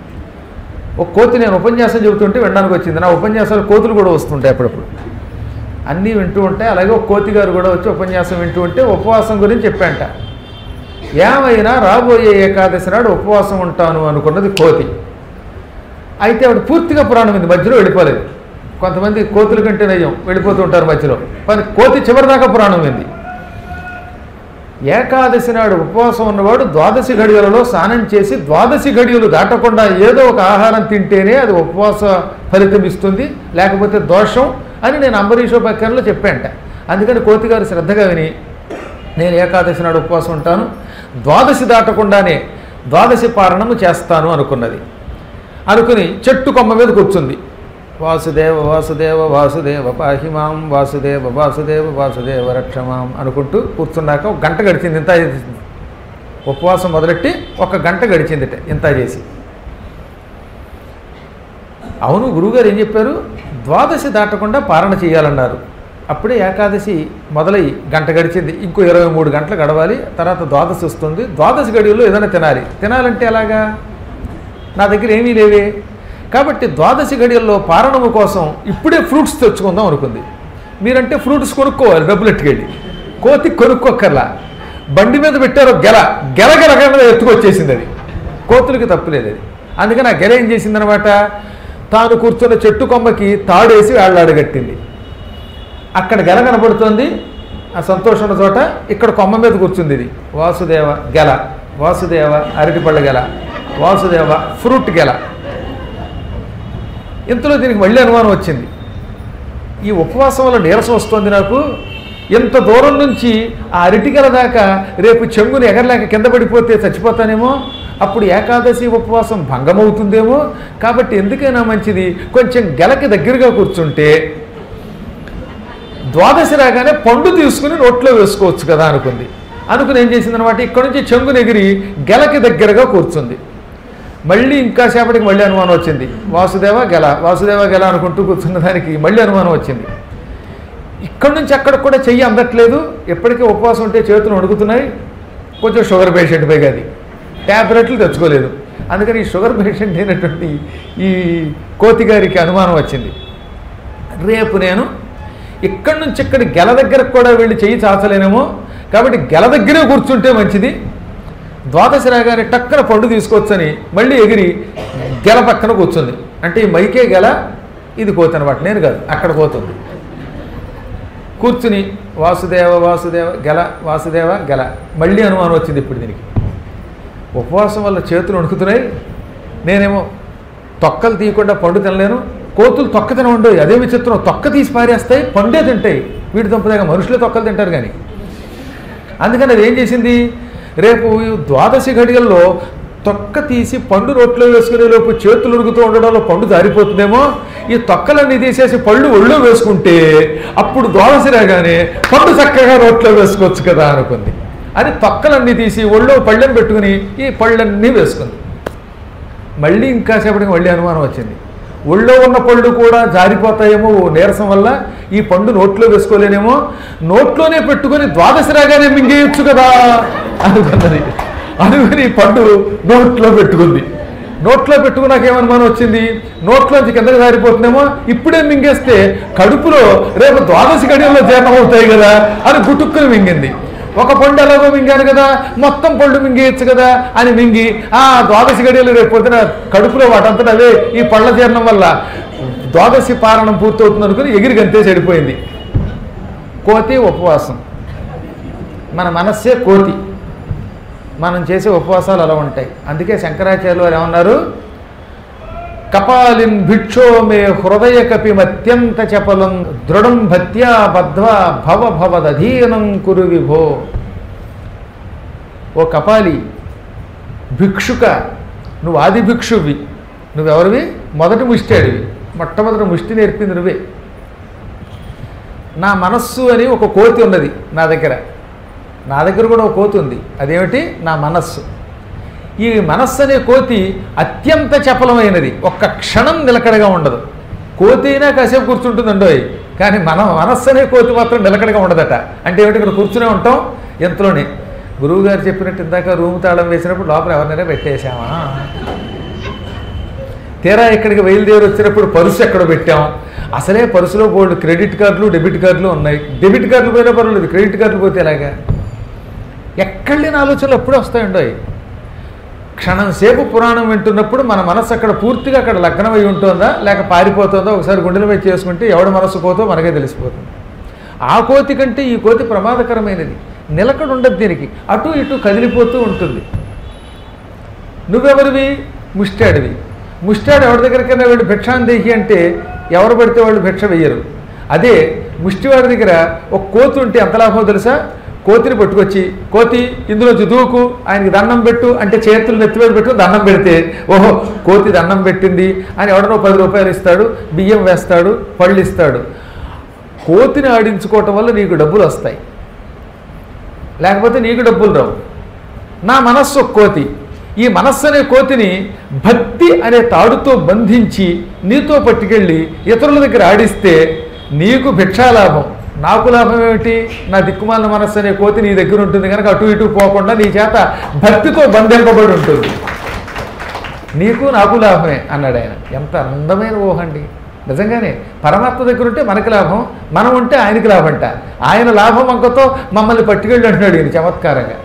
ఒక కోతి నేను ఉపన్యాసం చెబుతుంటే వినడానికి వచ్చింది. నా ఉపన్యాసాలు కోతులు కూడా వస్తుంటాయి అప్పుడప్పుడు, అన్నీ వింటూ ఉంటాయి. అలాగే ఒక కోతి గారు కూడా వచ్చి ఉపన్యాసం వింటూ ఉంటే ఉపవాసం గురించి చెప్పాంట. ఏమైనా రాబోయే ఏకాదశి నాడు ఉపవాసం ఉంటాను అనుకున్నది కోతి. అయితే ఆవిడ పూర్తిగా పురాణం ఉంది, మధ్యలో వెళ్ళిపోలేదు. కొంతమంది కోతుల కంటే నయం వెళ్ళిపోతూ ఉంటారు మధ్యలో, కానీ కోతి చివరిదాకా పురాణం ఉంది. ఏకాదశి నాడు ఉపవాసం ఉన్నవాడు ద్వాదశి ఘడియలలో స్నానం చేసి ద్వాదశి ఘడియలు దాటకుండా ఏదో ఒక ఆహారం తింటేనే అది ఉపవాస ఫలితం ఇస్తుంది, లేకపోతే దోషం అని నేను అంబరీషోపాఖ్యానంలో చెప్పాంట. అందుకని కోతిగారు శ్రద్ధగా విని నేను ఏకాదశి నాడు ఉపవాసం ఉంటాను, ద్వాదశి దాటకుండానే ద్వాదశి పారణము చేస్తాను అనుకున్నది. అనుకుని చెట్టు కొమ్మ మీద కూర్చుంది. వాసుదేవ వాసుదేవ వాసుదేవ పాహిమాం వాసుదేవ వాసుదేవ వాసుదేవ రక్షమాం అనుకుంటూ కూర్చున్నాక ఒక గంట గడిచింది. ఇంత ఉపవాసం మొదలెట్టి ఒక గంట గడిచిందిట ఇంత చేసి. అవును గురువుగారు ఏం చెప్పారు, ద్వాదశి దాటకుండా పారణ చేయాలన్నారు. అప్పుడే ఏకాదశి మొదలై గంట గడిచింది, ఇంకో ఇరవై మూడు గంటలు గడవాలి, తర్వాత ద్వాదశి వస్తుంది. ద్వాదశి గడియల్లో ఏదైనా తినాలి. తినాలంటే ఎలాగా, నా దగ్గర ఏమీ లేవే. కాబట్టి ద్వాదశి గడియల్లో పారణము కోసం ఇప్పుడే ఫ్రూట్స్ తెచ్చుకుందాం అనుకుంది. మీరంటే ఫ్రూట్స్ కొనుక్కోవాలి, డబ్బులు ఎట్టుకెళ్ళి. కోతి కొనుక్కోక్కర్లా, బండి మీద పెట్టారు గెల, గెల గెలగల ఎత్తుకొచ్చేసింది. అది కోతులకి తప్పులేదు అది. అందుకని ఆ గెల ఏం చేసిందనమాట, తాను కూర్చున్న చెట్టు కొమ్మకి తాడేసి వేళ్లాడగట్టింది. అక్కడ గెల కనపడుతోంది ఆ సంతోషం చోట, ఇక్కడ కొమ్మ మీద కూర్చుంది. ఇది వాసుదేవ గెల, వాసుదేవ అరటిపళ్ళ గెల, వాసుదేవ ఫ్రూట్ గెల. ఇంతలో దీనికి మళ్ళీ అనుమానం వచ్చింది, ఈ ఉపవాసం వల్ల నీరసం వస్తుంది నాకు, ఎంత దూరం నుంచి ఆ అరటిగెల దాకా రేపు చెంగుని ఎగరలేక కింద పడిపోతే చచ్చిపోతానేమో, అప్పుడు ఏకాదశి ఉపవాసం భంగమవుతుందేమో, కాబట్టి ఎందుకైనా మంచిది కొంచెం గెలకి దగ్గరగా కూర్చుంటే ద్వాదశి రాగానే పండు తీసుకుని నోట్లో వేసుకోవచ్చు కదా అనుకుంది. అనుకుని ఏం చేసిందనమాట, ఇక్కడ నుంచి చెంగుని ఎగిరి గెలకి దగ్గరగా కూర్చుంది. మళ్ళీ ఇంకా సేపటికి మళ్ళీ అనుమానం వచ్చింది, వాసుదేవ గెల వాసుదేవ గెల అనుకుంటూ కూర్చున్న దానికి మళ్ళీ అనుమానం వచ్చింది. ఇక్కడి నుంచి అక్కడికి కూడా చెయ్యి అందట్లేదు, ఎప్పటికీ ఉపవాసం ఉంటే చేతులు వణుకుతున్నాయి. కొంచెం షుగర్ పేషెంట్ పైగా అది ట్యాబ్లెట్లు తెచ్చుకోలేదు. అందుకని ఈ షుగర్ పేషెంట్ అయినటువంటి ఈ కోతి గారికి అనుమానం వచ్చింది, రేపు నేను ఇక్కడి నుంచి ఇక్కడి గెల దగ్గరకు కూడా వెళ్ళి చెయ్యి చాచలేనేమో, కాబట్టి గెల దగ్గరే కూర్చుంటే మంచిది, ద్వాదశి రాగానే టక్కన పండు తీసుకొచ్చని మళ్ళీ ఎగిరి గెల పక్కన కూర్చుంది. అంటే ఈ మైకే గెల, ఇది కోతి అనమాట, నేను కాదు, అక్కడ పోతుంది. కూర్చుని వాసుదేవ వాసుదేవ గెల వాసుదేవ గెల. మళ్ళీ అనుమానం వచ్చింది ఇప్పుడు దీనికి, ఉపవాసం వల్ల చేతులు వణుకుతున్నాయి, నేనేమో తొక్కలు తీయకుండా పండు తినలేను, కోతులు తొక్క తినవండు, అదే విచిత్రం, తొక్క తీసి పారేస్తాయి, పండే తింటాయి, వీటి తంపదాగా మనుషులే తొక్కలు తింటారు కానీ. అందుకని అది ఏం చేసింది, రేపు ద్వాదశి ఘడియల్లో తొక్క తీసి పండు రోట్లో వేసుకునే లోపు చేతులు ఉరుగుతూ ఉండడంలో పండు జారిపోతుందేమో, ఈ తొక్కలన్నీ తీసేసి పళ్ళు ఒళ్ళో వేసుకుంటే అప్పుడు ద్వాదశి రాగానే పండు చక్కగా రోట్లో వేసుకోవచ్చు కదా అనుకుంది. అని తొక్కలన్నీ తీసి ఒళ్ళో పళ్ళని పెట్టుకుని ఈ పళ్ళన్నీ వేసుకుంది. మళ్ళీ ఇంకా సేపటికి మళ్ళీ అనుమానం వచ్చింది, ఒళ్ళో ఉన్న పళ్ళు కూడా జారిపోతాయేమో నీరసం వల్ల, ఈ పండు నోట్లో వేసుకోలేనేమో, నోట్లోనే పెట్టుకొని ద్వాదశి రాగానే మింగేయచ్చు కదా అనుకున్నది. అనుకుని పండు నోట్లో పెట్టుకుంది. నోట్లో పెట్టుకున్నాక ఏమనుమానం వచ్చింది, నోట్లోంచి కిందకి జారిపోతుందేమో, ఇప్పుడే మింగేస్తే కడుపులో రేపు ద్వాదశి గడియల్లో జీర్ణం అవుతాయి కదా అని గుటుక్కుని మింగింది. ఒక పండు ఎలాగో మింగాను కదా, మొత్తం పళ్ళు మింగేయచ్చు కదా అని మింగి ఆ ద్వాదశి గడియలు రేపు పొద్దున కడుపులో వాటంతట అవే ఈ పళ్ళ జీర్ణం వల్ల ద్వాదశి పారణం పూర్తవుతుంది అనుకుని ఎగిరి గంతేసి వెళ్ళిపోయింది. కోతి ఉపవాసం, మన మనస్సే కోతి, మనం చేసే ఉపవాసాలు అలా ఉంటాయి. అందుకే శంకరాచార్యులు వారు ఏమన్నారు, కపాలిం భిక్షో మే హృదయ కపిమత్యంత చపలం దృఢం భత్యా బద్ధ్వా భవ భవదధీనం కురు విభో. ఓ కపాలి, భిక్షుక, నువ్వు ఆది భిక్షువి, నువ్వెవరివి, మొదటి ముష్టాడివి, మొట్టమొదటి ముష్టి నేర్పింది నువ్వే. నా మనస్సు అని ఒక కోతి ఉన్నది నా దగ్గర, నా దగ్గర కూడా ఒక కోతి ఉంది, అదేమిటి, నా మనస్సు. ఈ మనస్సు అనే కోతి అత్యంత చపలమైనది, ఒక్క క్షణం నిలకడగా ఉండదు. కోతి అయినా కాసేపు కూర్చుంటుందండో, కానీ మన మనస్సు అనే కోతి మాత్రం నిలకడగా ఉండదట. అంటే ఏమిటి, ఇక్కడ కూర్చునే ఉంటాం, ఎంతలోనే గురువుగారు చెప్పినట్టు ఇందాక రూమ్ తాళం వేసినప్పుడు లోపల ఎవరినైనా పెట్టేశామా, తీరా ఇక్కడికి బయలుదేరి వచ్చినప్పుడు పరుసు ఎక్కడ పెట్టాం, అసలే పరుసులో బోల్డ్ క్రెడిట్ కార్డులు డెబిట్ కార్డులు ఉన్నాయి, డెబిట్ కార్డులు పోయినా పర్వాలేదు, క్రెడిట్ కార్డులు పోతే ఎలాగా, ఎక్కడ లేని ఆలోచనలు ఎప్పుడూ వస్తాయండో. క్షణం సేపు పురాణం వింటున్నప్పుడు మన మనస్సు అక్కడ పూర్తిగా అక్కడ లగ్నమై ఉంటుందా లేక పారిపోతుందో ఒకసారి గుండెల మీద చేసుకుంటే ఎవడి మనస్సు పోతో మనకే తెలిసిపోతుంది. ఆ కోతి కంటే ఈ కోతి ప్రమాదకరమైనది. నిలకడ ఉండదు దీనికి, అటు ఇటు కదిలిపోతూ ఉంటుంది. నువ్వెవరివి? ముష్టాడివి. ముష్టాడు ఎవరి దగ్గరికైనా వీళ్ళు భిక్షాందేహి అంటే ఎవరు పడితే వాళ్ళు భిక్ష వెయ్యరు. అదే ముష్టివాడి దగ్గర ఒక కోతి ఉంటే ఎంత లాభమో తెలుసా? కోతిని పట్టుకొచ్చి, కోతి ఇందులో దూకు, ఆయనకి దండం పెట్టు అంటే చేతులు నెత్తివేడు పెట్టు దండం పెడితే, ఓహో కోతి దండం పెట్టింది అని ఎవడనో పది రూపాయలు ఇస్తాడు, బియ్యం వేస్తాడు, పళ్ళు ఇస్తాడు. కోతిని ఆడించుకోవటం వల్ల నీకు డబ్బులు వస్తాయి, లేకపోతే నీకు డబ్బులు రావు. నా మనస్సు ఒక కోతి, ఈ మనస్సు అనే కోతిని భక్తి అనే తాడుతో బంధించి నీతో పట్టుకెళ్ళి ఇతరుల దగ్గర ఆడిస్తే నీకు భిక్షాలాభం, నాకు లాభం ఏమిటి? నా దిక్కుమాలిన మనస్సు అనే కోతి నీ దగ్గర ఉంటుంది కనుక అటు ఇటు పోకుండా నీ చేత భక్తితో బంధింపబడి ఉంటుంది, నీకు నాకు లాభమే అన్నాడు ఆయన. ఎంత అందమైన ఊహండి. నిజంగానే పరమాత్మ దగ్గర ఉంటే మనకి లాభం, మనం ఉంటే ఆయనకి లాభంట. ఆయన లాభం అంకతో మమ్మల్ని పట్టుకెళ్ళి అంటున్నాడు ఈయన చమత్కారంగా.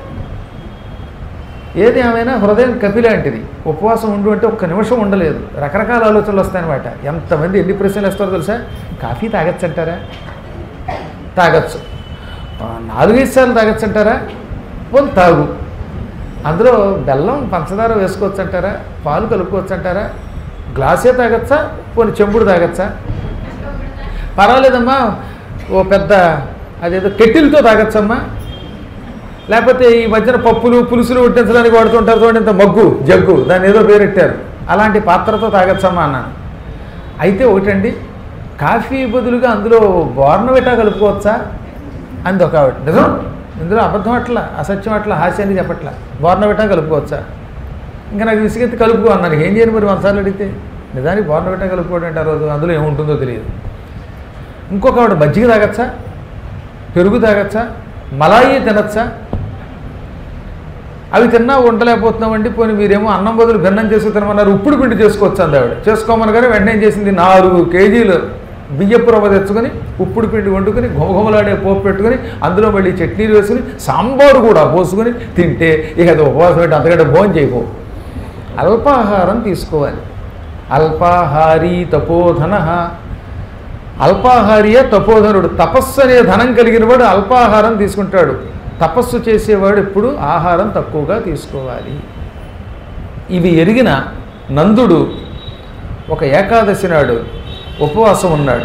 ఏది ఏమైనా హృదయం కపిలాంటిది. ఉపవాసం ఉండు అంటే ఒక్క నిమిషం ఉండలేదు, రకరకాల ఆలోచనలు వస్తాయన్నమాట. ఎంతమంది ఎన్ని ప్రశ్నలు వేస్తారో తెలుసా? కాఫీ తాగొచ్చు అంటారా? తాగొచ్చు. నాలుగైదు సార్లు తాగొచ్చు అంటారా? పోనీ తాగు. అందులో బెల్లం పంచదార వేసుకోవచ్చు అంటారా? పాలు కలుపుకోవచ్చు అంటారా? గ్లాసే తాగొచ్చా? పోనీ చెంబుడు తాగొచ్చా? పర్వాలేదమ్మా, ఓ పెద్ద అదేదో కెటిల్తో తాగొచ్చమ్మా. లేకపోతే ఈ మధ్యన పప్పులు పులుసులు ఉట్టించడానికి వాడుతుంటారు చూడండి, ఇంత మగ్గు జగ్గు, దాన్ని ఏదో పేరెట్టారు, అలాంటి పాత్రతో తాగొచ్చమ్మా అన్నాను. అయితే ఒకటండి, కాఫీ బదులుగా అందులో బోర్నవిటా కలుపుకోవచ్చా అంది ఒక ఆవిడ. నిజం, ఇందులో అబద్ధం అట్లా, అసత్యం అట్లా, హాస్యాన్ని చెప్పట్లా. బోర్నవిటా కలుపుకోవచ్చా? ఇంకా నాకు విసిగెత్తి కలుపుకో అన్నాను. ఏం చేయను మరి వంసార్లు అడిగితే? నిజానికి బోర్నవిటా కలుపుకోవడం అంటే ఆ రోజు అందులో ఏముంటుందో తెలియదు. ఇంకొక ఆవిడ మజ్జిగ తాగచ్చా, పెరుగు తాగచ్చా, మలాయి తినచ్చా? అవి తిన్నా ఉండలేకపోతున్నామండి. పోనీ మీరేమో అన్నం బదులు భిన్నం చేసుకు తినమన్నారు, ఉప్పుడు పిండి చేసుకోవచ్చు అంది ఆవిడ. చేసుకోమని కానీ వెంటనే ఏం చేసింది, నాలుగు కేజీలు బియ్యపు రవ్వ తెచ్చుకొని ఉప్పుడు పిండి వండుకొని ఘుమఘుమలాడే పోపు పెట్టుకొని అందులో మళ్ళీ చట్నీలు వేసుకుని సాంబారు కూడా పోసుకొని తింటే ఇక అది ఉపవాసం పెట్టి అంతకంటే భోజనం చేయకో. అల్పాహారం తీసుకోవాలి. అల్పాహారీ తపోధన. అల్పాహారియే తపోధనుడు. తపస్సు అనే ధనం కలిగిన వాడు అల్పాహారం తీసుకుంటాడు. తపస్సు చేసేవాడు ఎప్పుడు ఆహారం తక్కువగా తీసుకోవాలి. ఇవి ఎరిగిన నందుడు ఒక ఏకాదశి నాడు ఉపవాసం ఉన్నాడు.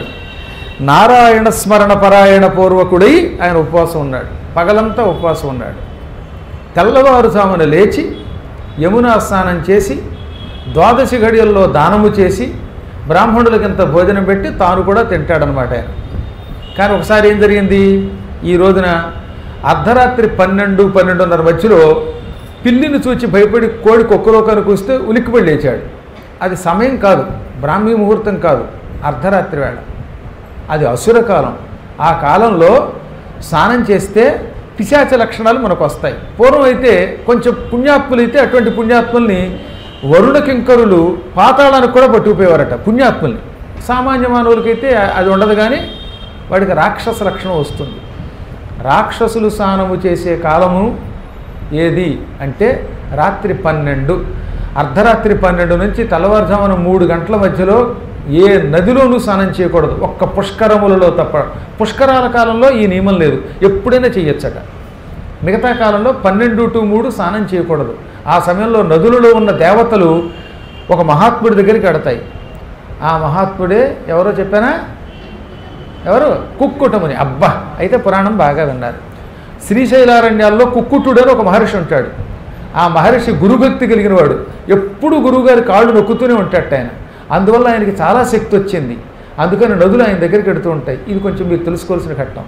నారాయణ స్మరణ పరాయణ పూర్వకుడై ఆయన ఉపవాసం ఉన్నాడు. పగలంతా ఉపవాసం ఉన్నాడు. తెల్లవారుజామున లేచి యమునా స్నానం చేసి ద్వాదశి ఘడియల్లో దానము చేసి బ్రాహ్మణులకింత భోజనం పెట్టి తాను కూడా తింటాడనమాట ఆయన. కానీ ఒకసారి ఏం జరిగింది, ఈ రోజున అర్ధరాత్రి పన్నెండు పన్నెండున్నర మధ్యలో పిల్లిని చూచి భయపడి కోడి కుక్కలోకానికి వస్తే ఉలిక్కిపడి లేచాడు. అది సమయం కాదు, బ్రాహ్మీ ముహూర్తం కాదు, అర్ధరాత్రి వేళ. అది అసురకాలం. ఆ కాలంలో స్నానం చేస్తే పిశాచ లక్షణాలు మనకు వస్తాయి. పూర్వం అయితే కొంచెం పుణ్యాత్ములైతే అటువంటి పుణ్యాత్ముల్ని వరుణ కింకరులు పాతాళానికి కూడా పట్టుకుపోయేవారట పుణ్యాత్ముల్ని. సామాన్య మానవులకైతే అది ఉండదు, కానీ వాడికి రాక్షస లక్షణం వస్తుంది. రాక్షసులు స్నానము చేసే కాలము ఏది అంటే రాత్రి పన్నెండు, అర్ధరాత్రి పన్నెండు నుంచి తెల్లవారుజామున మూడు గంటల మధ్యలో ఏ నదిలోనూ స్నానం చేయకూడదు, ఒక్క పుష్కరములలో తప్ప. పుష్కరాల కాలంలో ఈ నియమం లేదు, ఎప్పుడైనా చేయొచ్చట. మిగతా కాలంలో పన్నెండు టు మూడు స్నానం చేయకూడదు. ఆ సమయంలో నదులలో ఉన్న దేవతలు ఒక మహాత్ముడి దగ్గరికి వెడతాయి. ఆ మహాత్ముడే ఎవరో చెప్పానా? ఎవరు? కుక్కుటముని. అబ్బా, అయితే పురాణం బాగా విన్నారు. శ్రీశైలారణ్యాల్లో కుక్కుటుడు అని ఒక మహర్షి ఉంటాడు. ఆ మహర్షి గురుభక్తి కలిగిన వాడు. ఎప్పుడు గురువుగారి కాళ్ళు నొక్కుతూనే ఉంటాడు ఆయన. అందువల్ల ఆయనకి చాలా శక్తి వచ్చింది. అందుకని నదులు ఆయన దగ్గరికి వెడుతూ ఉంటాయి. ఇది కొంచెం మీరు తెలుసుకోవాల్సిన ఘట్టం.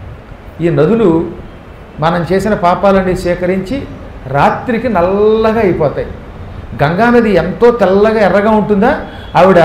ఈ నదులు మనం చేసిన పాపాలన్నీ సేకరించి రాత్రికి నల్లగా అయిపోతాయి. గంగానది ఎంతో తెల్లగా ఎర్రగా ఉంటుందా, ఆవిడ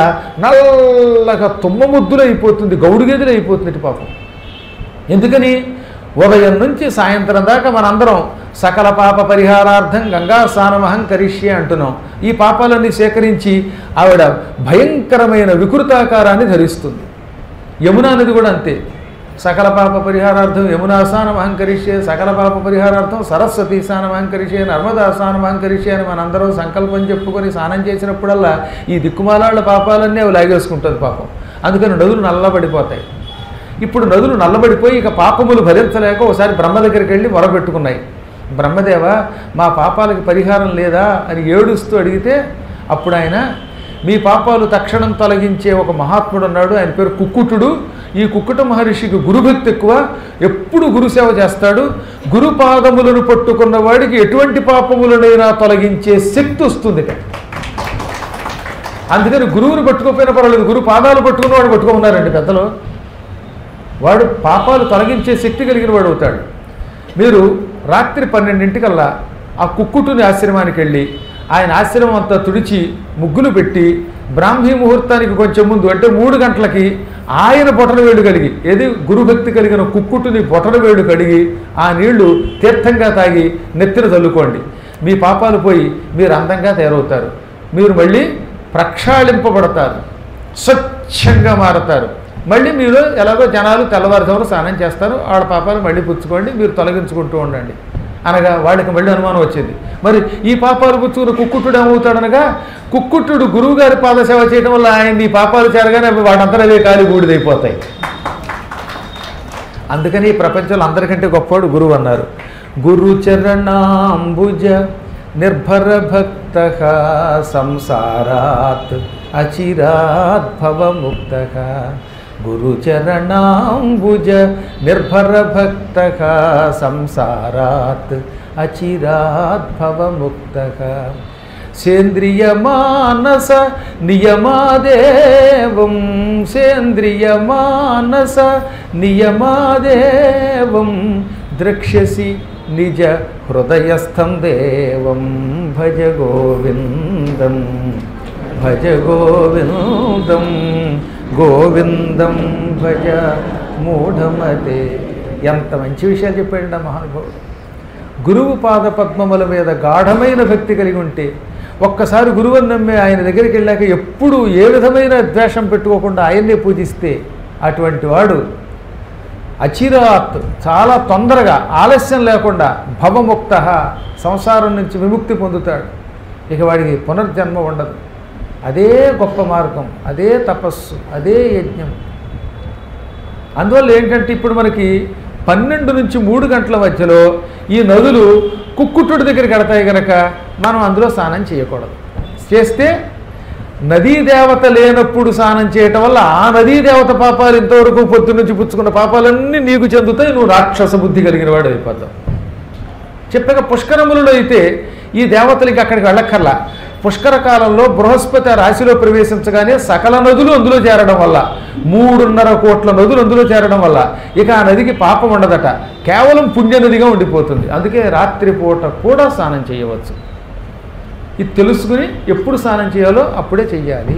నల్లగా తుమ్మ ముద్దులు అయిపోతుంది, గౌడు గేదెలు అయిపోతుంది పాపం. ఎందుకని? ఉదయం నుంచి సాయంత్రం దాకా మనందరం సకల పాప పరిహారార్థం గంగా స్నానమహం కరిష్యే అంటున్నాం. ఈ పాపాలన్నీ సేకరించి ఆవిడ భయంకరమైన వికృతాకారాన్ని ధరిస్తుంది. యమునా నది కూడా అంతే. సకల పాప పరిహారార్థం యమునా స్నానమహం కరిష్యే, సకల పాప పరిహారార్థం సరస్వతి స్నానమహం కరిష్యే, నర్మదా స్నానమహం కరిష్యే అని మనందరం సంకల్పం చెప్పుకొని స్నానం చేసినప్పుడల్లా ఈ దిక్కుమాలాళ్ళ పాపాలన్నీ అవి లాగేసుకుంటుంది పాపం. అందుకని నదులు నల్లబడిపోతాయి. ఇప్పుడు నదులు నల్లబడిపోయి ఇక పాపములు భరించలేక ఒకసారి బ్రహ్మ దగ్గరికి వెళ్ళి మొరపెట్టుకున్నాయి. బ్రహ్మదేవ, మా పాపాలకి పరిహారం లేదా అని ఏడుస్తూ అడిగితే అప్పుడు ఆయన, మీ పాపాలు తక్షణం తొలగించే ఒక మహాత్ముడు ఉన్నాడు, ఆయన పేరు కుక్కుటుడు. ఈ కుక్కుట మహర్షికి గురుభక్తి ఎక్కువ, ఎప్పుడు గురుసేవ చేస్తాడు. గురుపాదములను పట్టుకున్న వాడికి ఎటువంటి పాపములనైనా తొలగించే శక్తి వస్తుంది. అందుకని గురువుని పట్టుకోకపోయినా పర్వాలేదు, గురు పాదాలు పట్టుకున్న వాడు పట్టుకోమన్నారండి పెద్దలు. వాడు పాపాలు తొలగించే శక్తి కలిగిన వాడు అవుతాడు. మీరు రాత్రి పన్నెండింటికల్లా ఆ కుక్కుటుని ఆశ్రమానికి వెళ్ళి ఆయన ఆశ్రమం అంతా తుడిచి ముగ్గులు పెట్టి బ్రాహ్మీ ముహూర్తానికి కొంచెం ముందు అంటే మూడు గంటలకి ఆయన బొటన వేడు కలిగి, ఏది గురుభక్తి కలిగిన కుక్కుటుని బొటన వేడు కడిగి ఆ నీళ్లు తీర్థంగా తాగి నెత్తిన చల్లుకోండి. మీ పాపాలు పోయి మీరు అందంగా తయారవుతారు. మీరు మళ్ళీ ప్రక్షాళింపబడతారు, స్వచ్ఛంగా మారతారు. మళ్ళీ మీరు ఎలాగో జనాలు తెల్లవారుజామున స్నానం చేస్తారు, వాళ్ళ పాపాలు మళ్ళీ పుచ్చుకోండి, మీరు తొలగించుకుంటూ ఉండండి అనగా వాళ్ళకి మళ్ళీ అనుమానం వచ్చింది. మరి ఈ పాపాలు పుచ్చుకున్న కుక్కుట్టుడు ఏమవుతాడనగా, కుక్కుట్టుడు గురువు గారి పాదసేవ చేయడం వల్ల ఆయన ఈ పాపాలు చేరగానే వాడంతా అవే కాలి బూడిదైపోతాయి. అందుకని ఈ ప్రపంచంలో అందరికంటే గొప్పవాడు గురువు అన్నారు. గురు చరణాంబుజ నిర్భర భక్త సంసారాత్ అచిరాత్ భవముక్త. గురు చరణాంబుజ నిర్భర భక్త సంసారాత్ అచిరాత్ భవముక్త. సేంద్రియ మానస నియమాదేవం సేంద్రియ మానస నియమాదేవం ద్రక్ష్యసి నిజ హృదయస్థం దేవం. భజ గోవిందం భజ గోవిందం గోవిందం భజ మూఢమతే. ఎంత మంచి విషయాలు చెప్పాడు ఆ మహానుభావుడు. గురువు పాద పద్మముల మీద గాఢమైన భక్తి కలిగి ఉంటే, ఒక్కసారి గురువుని నమ్మే ఆయన దగ్గరికి వెళ్ళాక ఎప్పుడూ ఏ విధమైన ద్వేషం పెట్టుకోకుండా ఆయన్నే పూజిస్తే అటువంటి వాడు అచిరాత్ చాలా తొందరగా ఆలస్యం లేకుండా భవముక్త సంసారం నుంచి విముక్తి పొందుతాడు. ఇక వాడికి పునర్జన్మ ఉండదు. అదే గొప్ప మార్గం, అదే తపస్సు, అదే యజ్ఞం. అందువల్ల ఏంటంటే ఇప్పుడు మనకి పన్నెండు నుంచి మూడు గంటల మధ్యలో ఈ నదులు కుక్కుట్టుడి దగ్గరికి వెడతాయి కనుక మనం అందులో స్నానం చేయకూడదు. చేస్తే నదీ దేవత లేనప్పుడు స్నానం చేయటం వల్ల ఆ నదీ దేవత పాపాలు ఇంతవరకు పొద్దు నుంచి పుచ్చుకున్న పాపాలన్నీ నీకు చెందుతాయి, నువ్వు రాక్షస బుద్ధి కలిగిన వాడు అయిపోతావు. చెప్పాక పుష్కరములలో అయితే ఈ దేవతలకి అక్కడికి వెళ్ళక్కర్లా. పుష్కర కాలంలో బృహస్పతి రాశిలో ప్రవేశించగానే సకల నదులు అందులో చేరడం వల్ల, మూడున్నర కోట్ల నదులు అందులో చేరడం వల్ల ఇక ఆ నదికి పాపం ఉండదట, కేవలం పుణ్యనదిగా ఉండిపోతుంది. అందుకే రాత్రిపూట కూడా స్నానం చేయవచ్చు. ఇది తెలుసుకుని ఎప్పుడు స్నానం చేయాలో అప్పుడే చెయ్యాలి.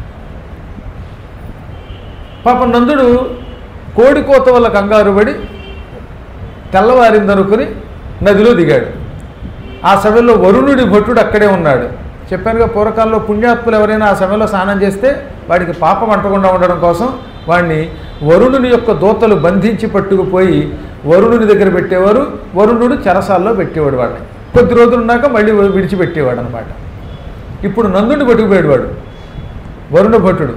పాపం నందుడు కోడి కోత వల్ల కంగారు పడి తెల్లవారిందనుకుని నదిలో దిగాడు. ఆ సమయంలో వరుణుడి భట్టుడు అక్కడే ఉన్నాడు. చెప్పానుగా పూర్వకాలంలో పుణ్యాత్ములు ఎవరైనా ఆ సమయంలో స్నానం చేస్తే వాడికి పాపం అంటకుండా ఉండడం కోసం వాడిని వరుణుని యొక్క దూతలు బంధించి పట్టుకుపోయి వరుణుని దగ్గర పెట్టేవారు. వరుణుడు చెరసాల్లో పెట్టేవాడు వాడిని. కొద్ది రోజులు ఉన్నాక మళ్ళీ విడిచిపెట్టేవాడు అనమాట. ఇప్పుడు నందుని పట్టుకుపోయాడు వాడు వరుణ భట్టుడు.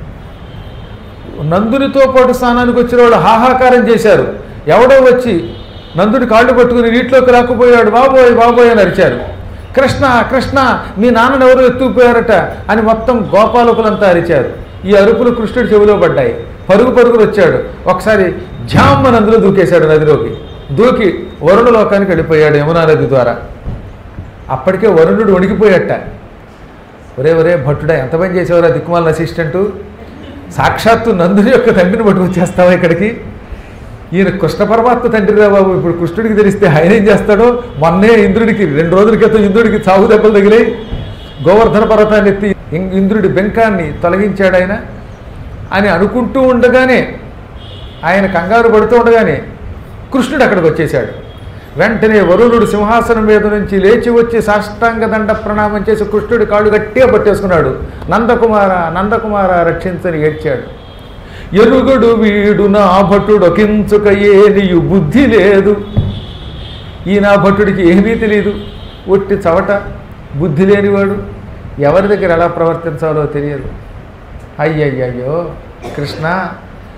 నందునితో పాటు స్నానానికి వచ్చిన వాళ్ళు హాహాకారం చేశారు. ఎవడో వచ్చి నందుని కాళ్ళు పట్టుకుని నీటిలోకి రాకపోయాడు, బాబోయ్ బాబోయ్ అని అరిచారు. కృష్ణ కృష్ణ మీ నాన్నని ఎవరు ఎత్తుకుపోయారట అని మొత్తం గోపాలకులంతా అరిచారు. ఈ అరుపులు కృష్ణుడి చెవిలో పడ్డాయి. పరుగు పరుగులు వచ్చాడు. ఒకసారి ఝామ్మ నందులో దూకేశాడు నదిలోకి. దూకి వరుణ లోకానికి వెళ్ళిపోయాడు యమునా నది ద్వారా. అప్పటికే వరుణుడు వణికిపోయాట. ఒరే ఒరే భట్టుడా, ఎంత పని చేసేవారా దిక్కుమాలిన అసిస్టెంటు, సాక్షాత్తు నందుని యొక్క తండ్రిని పట్టుకొచ్చేస్తావా ఇక్కడికి? ఈయన కృష్ణ పరమాత్మ తండ్రిరా బాబు, ఇప్పుడు కృష్ణుడికి తెలిస్తే ఆయన ఏం చేస్తాడో. మొన్నే ఇంద్రుడికి రెండు రోజుల క్రితం ఇంద్రుడికి చావు దెబ్బలు తగిలాయి. గోవర్ధన పర్వతాన్ని ఎత్తి ఇంద్రుడి బెంకాన్ని తొలగించాడు ఆయన అని అనుకుంటూ ఉండగానే, ఆయన కంగారు పడుతూ ఉండగానే కృష్ణుడు అక్కడికి వచ్చేశాడు. వెంటనే వరుణుడు సింహాసనం మీద నుంచి లేచి వచ్చి సాష్టాంగ దండ ప్రణామం చేసి కృష్ణుడి కాళ్ళు గట్టిగా పట్టేసుకున్నాడు. నందకుమార నందకుమార రక్షించని ఏడ్చాడు. ఎరుగడు వీడు నా భటుడు కించుక ఏనియు బుద్ధి లేదు. ఈ నా భటుడికి ఏమీ తెలియదు, ఒట్టి చవట, బుద్ధి లేనివాడు, ఎవరి దగ్గర ఎలా ప్రవర్తించాలో తెలియదు. అయ్యయ్యయ్యో కృష్ణ,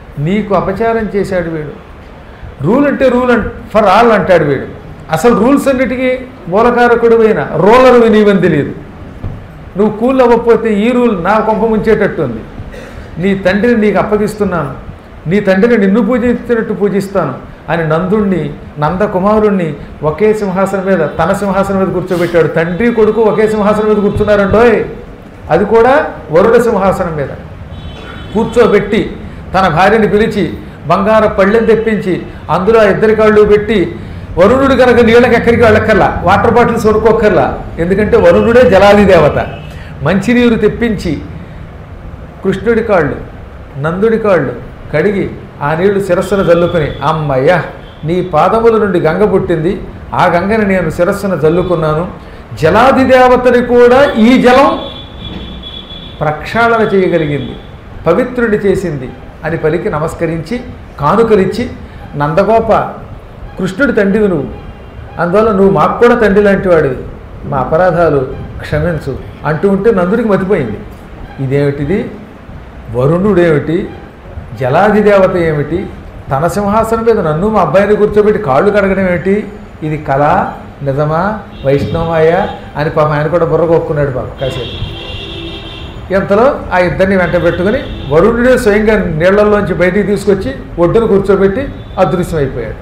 నీకు అపచారం చేశాడు వీడు. రూల్ అంటే రూల్ అంట ఫర్ ఆల్ అంటాడు వీడు. అసలు రూల్స్ అన్నిటికీ మూలకారకుడు అయిన రోలర్ నీవని తెలియదు. నువ్వు కూల్ అవ్వకపోతే ఈ రూల్ నా కొంప ముంచేటట్టు ఉంది. నీ తండ్రిని నీకు అప్పగిస్తున్నాను, నీ తండ్రిని నిన్ను పూజించినట్టు పూజిస్తాను అని నందుణ్ణి నందకుమారుణ్ణి ఒకే సింహాసనం మీద తన సింహాసనం మీద కూర్చోబెట్టాడు. తండ్రి కొడుకు ఒకే సింహాసనం మీద కూర్చున్నారంటోయ్, అది కూడా వరుణ సింహాసనం మీద కూర్చోబెట్టి తన భార్యని పిలిచి బంగారు పళ్ళెం తెప్పించి అందులో ఆ ఇద్దరి కాళ్ళు పెట్టి, వరుణుడు కనుక నీళ్ళకి ఎక్కడికి వెళ్ళక్కర్లా, వాటర్ బాటిల్స్ కొనుక్కోక్కర్లా, ఎందుకంటే వరుణుడే జలాది దేవత. మంచినీరు తెప్పించి కృష్ణుడి కాళ్ళు నందుడి కాళ్ళు కడిగి ఆ నీళ్లు శిరస్సును జల్లుకుని, అమ్మయ్య నీ పాదముల నుండి గంగ పుట్టింది, ఆ గంగని నేను శిరస్సును జల్లుకున్నాను, జలాది దేవతని కూడా ఈ జలం ప్రక్షాళన చేయగలిగింది, పవిత్రుడి చేసింది అని పలికి నమస్కరించి కానుకలిచ్చి, నందగోప కృష్ణుడి తండ్రివి నువ్వు, అందువల్ల నువ్వు మాకు కూడా తండ్రి లాంటి వాడివి, మా అపరాధాలు క్షమించు అంటూ ఉంటే నందుడికి మతిపోయింది. ఇదేమిటిది, వరుణుడేమిటి, జలాది దేవత ఏమిటి, తన సింహాసనం మీద నన్ను మా అబ్బాయిని కూర్చోబెట్టి కాళ్ళు కడగడం ఏమిటి, ఇది కళ నిజమా వైష్ణవమాయ అని పాపం ఆయన కూడా బుర్రగొక్కున్నాడు పాపం కాసేపు. ఎంతలో ఆ ఇద్దరిని వెంట పెట్టుకుని వరుణుడే స్వయంగా నీళ్లలోంచి బయటికి తీసుకొచ్చి ఒడ్డును కూర్చోబెట్టి అదృశ్యమైపోయాడు.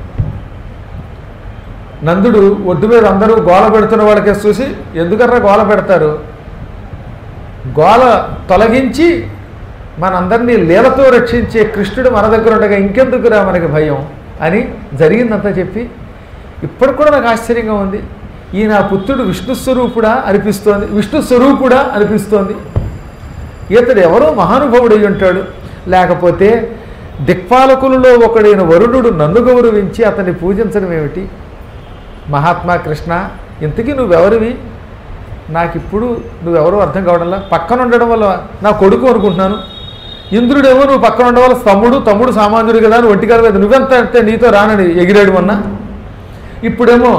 నందుడు ఒడ్డు మీద అందరూ గోల పెడుతున్న వాళ్ళకే చూసి, ఎందుకన్నా గోల పెడతారు, గోల తొలగించి మనందరినీ లీలతో రక్షించే కృష్ణుడు మన దగ్గర ఉండగా ఇంకెందుకురా మనకి భయం అని జరిగిందంతా చెప్పి, ఇప్పుడు కూడా నాకు ఆశ్చర్యంగా ఉంది, ఈ నా పుత్రుడు విష్ణు స్వరూపుడా అనిపిస్తోంది, విష్ణు స్వరూపుడా అనిపిస్తోంది, ఇతడు ఎవరో మహానుభావుడై ఉంటాడు, లేకపోతే దిక్పాలకులలో ఒకడైన వరుణుడు నన్ను గౌరవించి అతన్ని పూజించడం ఏమిటి, మహాత్మా కృష్ణ ఇంతకీ నువ్వెవరివి, నాకిప్పుడు నువ్వెవరో అర్థం కావడంలా, పక్కన ఉండడం వల్ల నా కొడుకు అనుకుంటున్నాను, ఇంద్రుడేమో నువ్వు పక్కన ఉండడం వల్ల తమ్ముడు తమ్ముడు సామాన్యుడు కదా అని ఒంటికాల మీద నువ్వెంత అంటే నీతో రానని ఎగిరాడు మొన్న, ఇప్పుడేమో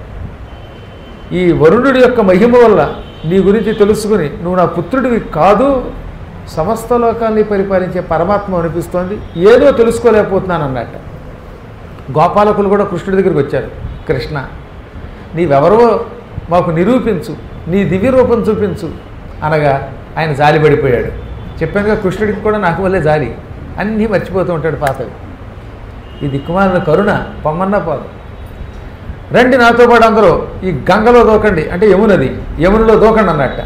ఈ వరుణుడి యొక్క మహిమ వల్ల నీ గురించి తెలుసుకుని నువ్వు నా పుత్రుడివి కాదు, సమస్త లోకాన్ని పరిపాలించే పరమాత్మ అనిపిస్తోంది, ఏదో తెలుసుకోలేకపోతున్నాను అన్నట్ట. గోపాలకులు కూడా కృష్ణుడి దగ్గరికి వచ్చారు, కృష్ణ నీవెవరో మాకు నిరూపించు, నీ దివ్య రూపం చూపించు అనగా ఆయన జాలి పడిపోయాడు. చెప్పానుగా కృష్ణుడికి కూడా నాకు వల్లే జాలి, అన్నీ మర్చిపోతూ ఉంటాడు పాతవి. ఈ దిక్కుమాలిన కరుణ పొమ్మన్నా పోదు, రండి నాతో పాటు అందరూ ఈ గంగలో దూకండి అంటే యమునది, యమునలో దూకండి అన్నట్ట.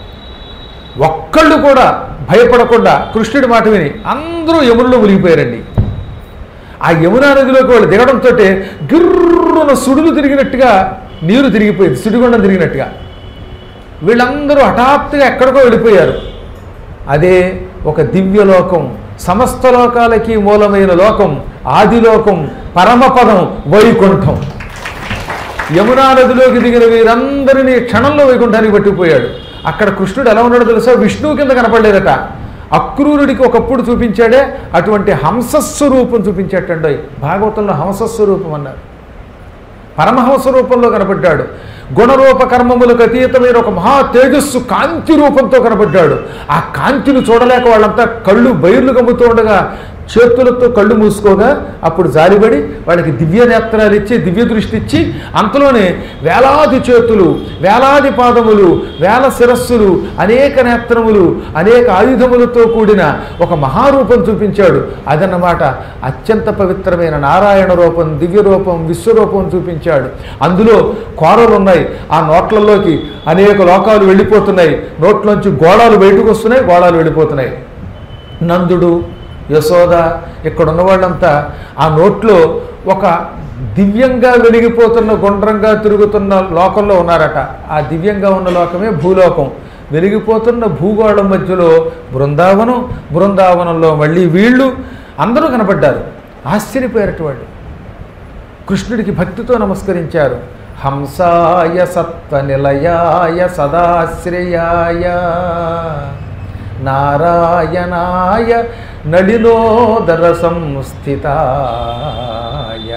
ఒక్కళ్ళు కూడా భయపడకుండా కృష్ణుడి మాట విని అందరూ యమునలో మునిగిపోయారండి. ఆ యమునా నదిలోకి వాళ్ళు దిగడంతో గిర్రున సుడులు తిరిగినట్టుగా నీరు తిరిగిపోయింది, సుడిగుండం తిరిగినట్టుగా వీళ్ళందరూ హఠాత్తుగా ఎక్కడికో వెళ్ళిపోయారు. అదే ఒక దివ్యలోకం, సమస్త లోకాలకి మూలమైన లోకం, ఆదిలోకం, పరమపదం వైకుంఠం. యమునా నదిలోకి దిగిన వీరందరినీ క్షణంలో వైకుంఠానికి పట్టుకుపోయాడు. అక్కడ కృష్ణుడు ఎలా ఉన్నాడో తెలుసా, విష్ణువు కింద కనపడలేదట, అక్రూరుడికి ఒకప్పుడు చూపించాడే అటువంటి హంసస్వరూపం చూపించేటండి. భాగవతంలో హంసస్వరూపం అన్నారు, పరమహంస రూపంలో కనపడ్డాడు. గుణరూప కర్మములకు అతీతమైన ఒక మహా తేజస్సు కాంతి రూపంతో కనపడ్డాడు. ఆ కాంతిని చూడలేక వాళ్ళంతా కళ్ళు బయర్లు కమ్ముతూ ఉండగా చేతులతో కళ్ళు మూసుకోగా అప్పుడు జాలిపడి వాళ్ళకి దివ్య నేత్రాలు ఇచ్చి దివ్య దృష్టి ఇచ్చి అంతలోనే వేలాది చేతులు, వేలాది పాదములు, వేల శిరస్సులు, అనేక నేత్రములు, అనేక ఆయుధములతో కూడిన ఒక మహారూపం చూపించాడు. అదన్నమాట అత్యంత పవిత్రమైన నారాయణ రూపం, దివ్య రూపం, విశ్వరూపం చూపించాడు. అందులో కోరలు ఉన్నాయి, ఆ నోట్లలోకి అనేక లోకాలు వెళ్ళిపోతున్నాయి, నోట్లోంచి గోళాలు బయటకు వస్తున్నాయి, గోళాలు వెళ్ళిపోతున్నాయి. నందుడు, యశోద, ఇక్కడ ఉన్న వాళ్ళంతా ఆ నోట్లో ఒక దివ్యంగా వెలిగిపోతున్న గుండ్రంగా తిరుగుతున్న లోకంలో ఉన్నారట. ఆ దివ్యంగా ఉన్న లోకమే భూలోకం. వెలిగిపోతున్న భూగోళం మధ్యలో బృందావనం, బృందావనంలో మళ్ళీ వీళ్ళు అందరూ కనపడ్డారు. ఆశ్చర్యపోయారట వాళ్ళు. కృష్ణుడికి భక్తితో నమస్కరించారు. హంసాయ సత్వ నిలయాయ సదాశ్రయాయ నారాయణాయ నళినోదర సంస్థితాయ.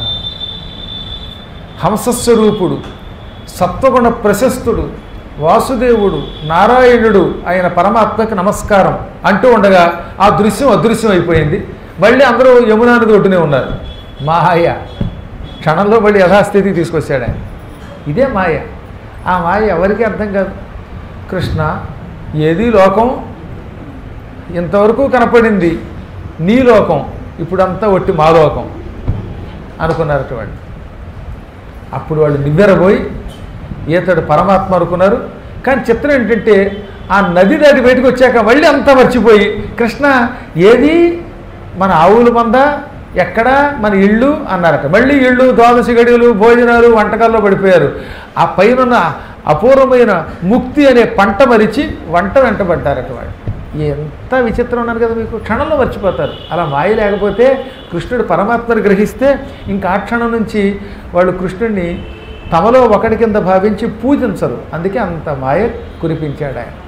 హంసస్వరూపుడు, సత్వగుణ ప్రశస్తుడు, వాసుదేవుడు, నారాయణుడు అయిన పరమాత్మకి నమస్కారం అంటూ ఉండగా ఆ దృశ్యం అదృశ్యం అయిపోయింది. మళ్ళీ అందరూ యమునా నది ఒడ్డునే ఉన్నారు. మాయ క్షణంలో మళ్ళీ యథాస్థితికి తీసుకొచ్చాడు ఆయన. ఇదే మాయ. ఆ మాయ ఎవరికి అర్థం కాదు. కృష్ణ ఏది లోకం ఇంతవరకు కనపడింది నీ లోకం, ఇప్పుడంతా ఒట్టి మా లోకం అనుకున్నారట వాళ్ళు. అప్పుడు వాళ్ళు నివ్వెరబోయి ఈతడు పరమాత్మ అనుకున్నారు. కానీ చిత్రం ఏంటంటే ఆ నది దాటి బయటకు వచ్చాక మళ్ళీ అంతా మర్చిపోయి కృష్ణ ఏది మన ఆవుల మంద ఎక్కడ మన ఇళ్ళు అన్నారట. మళ్ళీ ఇళ్ళు ద్వాదశి గడియలు భోజనాలు వంటకాల్లో పడిపోయారు. ఆ పైన అపూర్వమైన ముక్తి అనే పంట మరిచి వంట వెంటబడ్డారట వాళ్ళు. ఎంత విచిత్రం ఉన్నారు కదా మీకు. క్షణంలో మర్చిపోతారు. అలా మాయ లేకపోతే కృష్ణుడు పరమాత్మను గ్రహిస్తే ఇంకా ఆ క్షణం నుంచి వాళ్ళు కృష్ణుడిని తమలో ఒకటి కింద భావించి పూజించరు. అందుకే అంత మాయ కురిపించాడు ఆయన.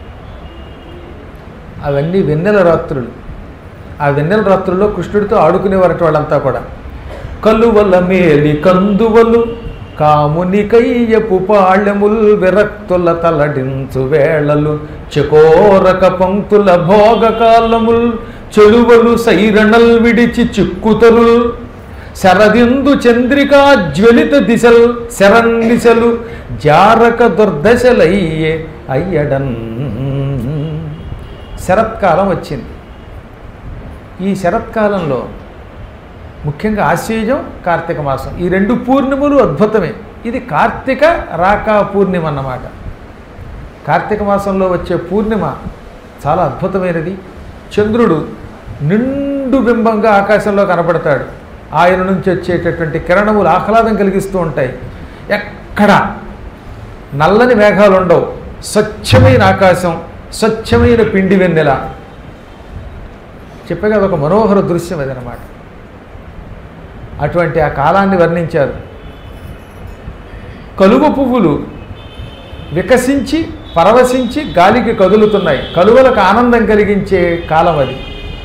అవన్నీ వెన్నెల రాత్రులు. ఆ వెన్నెల రాత్రుల్లో కృష్ణుడితో ఆడుకునేవారట వాళ్ళంతా కూడా. కలువల మేలి కందువలు కాముని కయ్యపు పాళ్యముల్ విరక్తుల తలడించు వేళలు చకోరక పంక్తుల భోగకాలముల్ చెలువలు సైరణల్ విడిచి చిక్కుతరుల్ శరదిందు చంద్రికా జ్వలిత దిశల్ శరన్నిశలు జారక దుర్దశలయ్యే అయ్యడన్. శరత్కాలం వచ్చింది. ఈ శరత్కాలంలో ముఖ్యంగా ఆశ్వయుజం కార్తీక మాసం ఈ రెండు పూర్ణిమలు అద్భుతమే. ఇది కార్తీక రాకా పూర్ణిమ అన్నమాట. కార్తీక మాసంలో వచ్చే పూర్ణిమ చాలా అద్భుతమైనది. చంద్రుడు నిండు బింబంగా ఆకాశంలో కనపడతాడు. ఆయన నుంచి వచ్చేటటువంటి కిరణములు ఆహ్లాదం కలిగిస్తూ ఉంటాయి. ఎక్కడ నల్లని మేఘాలు ఉండవు. స్వచ్ఛమైన ఆకాశం, స్వచ్ఛమైన పిండి వెన్నెల. చెప్పే కదా ఒక మనోహర దృశ్యం అదనమాట. అటువంటి ఆ కాలాన్ని వర్ణించారు. కలువ పువ్వులు వికసించి పరవశించి గాలికి కదులుతున్నాయి. కలువలకు ఆనందం కలిగించే కాలం అది.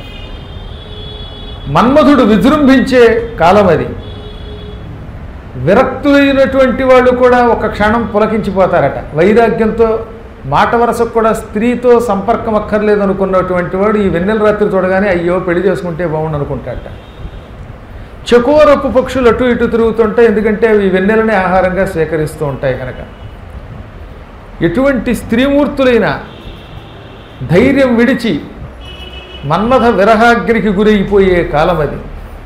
మన్మధుడు విజృంభించే కాలం అది. విరక్తులైనటువంటి వాళ్ళు కూడా ఒక క్షణం పులకించిపోతారట. వైరాగ్యంతో మాట వరసకు కూడా స్త్రీతో సంపర్కం అక్కర్లేదు అనుకున్నటువంటి వాడు ఈ వెన్నెల రాత్రి చూడగానే అయ్యో పెళ్లి చేసుకుంటే బాగుండు అనుకుంటాడట. చకోరపు పక్షులు అటు ఇటు తిరుగుతుంటాయి. ఎందుకంటే అవి వెన్నెలని ఆహారంగా స్వీకరిస్తూ ఉంటాయి కనుక. ఎటువంటి స్త్రీమూర్తులైన ధైర్యం విడిచి మన్మథ విరహాగ్నికి గురైపోయే కాలం అది.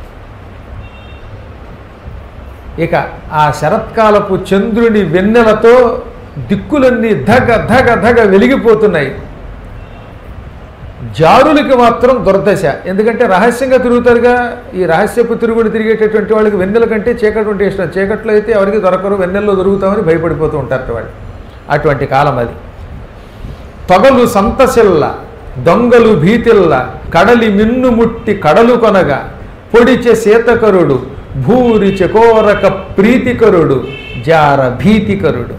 ఇక ఆ శరత్కాలపు చంద్రుని వెన్నెలతో దిక్కులన్నీ ధగ ధగ ధగ వెలిగిపోతున్నాయి. జారులకి మాత్రం దుర్దశ. ఎందుకంటే రహస్యంగా తిరుగుతారుగా. ఈ రహస్యపు తిరుగుడు తిరిగేటటువంటి వాళ్ళకి వెన్నెల కంటే చీకటి ఉంటే ఇష్టం. చీకట్లో అయితే ఎవరికి దొరకరు, వెన్నెల్లో దొరుకుతామని భయపడిపోతూ ఉంటారు వాళ్ళు. అటువంటి కాలం అది. తొగలు సంతసిల్ల దొంగలు భీతిల్ల కడలి మిన్ను ముట్టి కడలు కొనగా పొడిచె శీతకరుడు భూరి చకోరక ప్రీతికరుడు జార భీతికరుడు.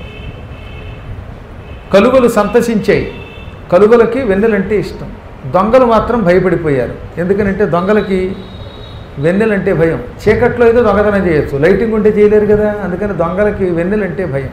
కలువలు సంతసించాయి. కలువలకి వెన్నెలంటే ఇష్టం. దొంగలు మాత్రం భయపడిపోయారు. ఎందుకనంటే దొంగలకి వెన్నెలంటే భయం. చీకట్లో అయితే దొంగతనం చేయొచ్చు, లైటింగ్ ఉంటే చేయలేరు కదా. అందుకని దొంగలకి వెన్నెలంటే భయం.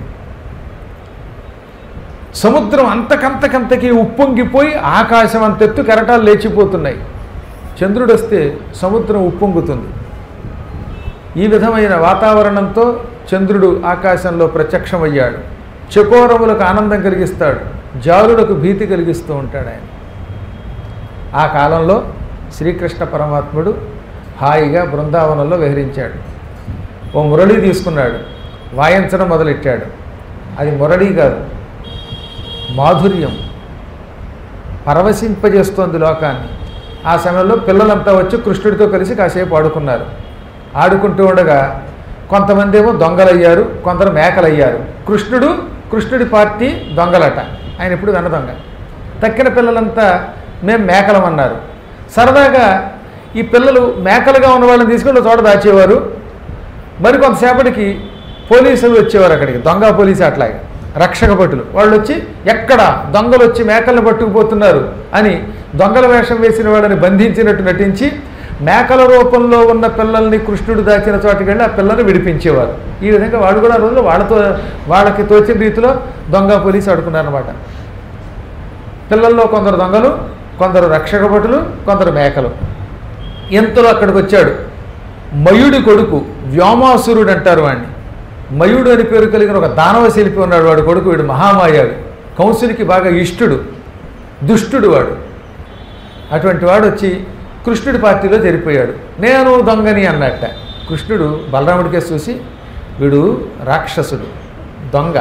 సముద్రం అంతకంతకంతకి ఉప్పొంగిపోయి ఆకాశం అంతెత్తు కెరటాలు లేచిపోతున్నాయి. చంద్రుడు వస్తే సముద్రం ఉప్పొంగుతుంది. ఈ విధమైన వాతావరణంతో చంద్రుడు ఆకాశంలో ప్రత్యక్షమయ్యాడు. చకోరములకు ఆనందం కలిగిస్తాడు, జారులకు భీతి కలిగిస్తూ ఉంటాడు ఆయన. ఆ కాలంలో శ్రీకృష్ణ పరమాత్ముడు హాయిగా బృందావనంలో విహరించాడు. ఓ మురళి తీసుకున్నాడు, వాయించడం మొదలెట్టాడు. అది మురళి కాదు, మాధుర్యం పరవశింపజేస్తోంది లోకాన్ని. ఆ సమయంలో పిల్లలంతా వచ్చి కృష్ణుడితో కలిసి కాసేపు ఆడుకున్నారు. ఆడుకుంటూ ఉండగా కొంతమంది ఏమో దొంగలయ్యారు, కొందరు మేకలయ్యారు. కృష్ణుడు కృష్ణుడి పార్టీ దొంగలట. ఆయన ఇప్పుడు వెన్న దొంగ. తక్కిన పిల్లలంతా మేము మేకలమన్నారు. సరదాగా ఈ పిల్లలు మేకలుగా ఉన్న వాళ్ళని తీసుకెళ్ళి చోట దాచేవారు. మరి కొంతసేపటికి పోలీసులు వచ్చేవారు అక్కడికి, దొంగ పోలీసు అట్లాగే రక్షక భటులు. వాళ్ళు వచ్చి ఎక్కడ దొంగలు వచ్చి మేకలను పట్టుకుపోతున్నారు అని దొంగల వేషం వేసిన వాళ్ళని బంధించినట్టు నటించి మేకల రూపంలో ఉన్న పిల్లల్ని కృష్ణుడు దాచిన చోటుకి వెళ్ళి ఆ పిల్లల్ని విడిపించేవారు. ఈ విధంగా వాళ్ళు కూడా రోజులు వాళ్ళతో వాళ్ళకి తోచిన రీతిలో దొంగ పోలీసు ఆడుకున్నారన్నమాట. పిల్లల్లో కొందరు దొంగలు, కొందరు రక్షక భటులు, కొందరు మేకలు. ఎంతలో అక్కడికి వచ్చాడు మయుడి కొడుకు వ్యోమాసురుడు అంటారు వాడిని. మయుడు అని పేరు కలిగిన ఒక దానవ శిల్పి ఉన్నాడు, వాడు కొడుకు. వీడు మహామాయావి, కంసునికి బాగా ఇష్టుడు, దుష్టుడు వాడు. అటువంటి వాడు వచ్చి కృష్ణుడి పార్టీలో చేరిపోయాడు. నేను దొంగని అన్నట్ట. కృష్ణుడు బలరాముడికే చూసి, వీడు రాక్షసుడు, దొంగ,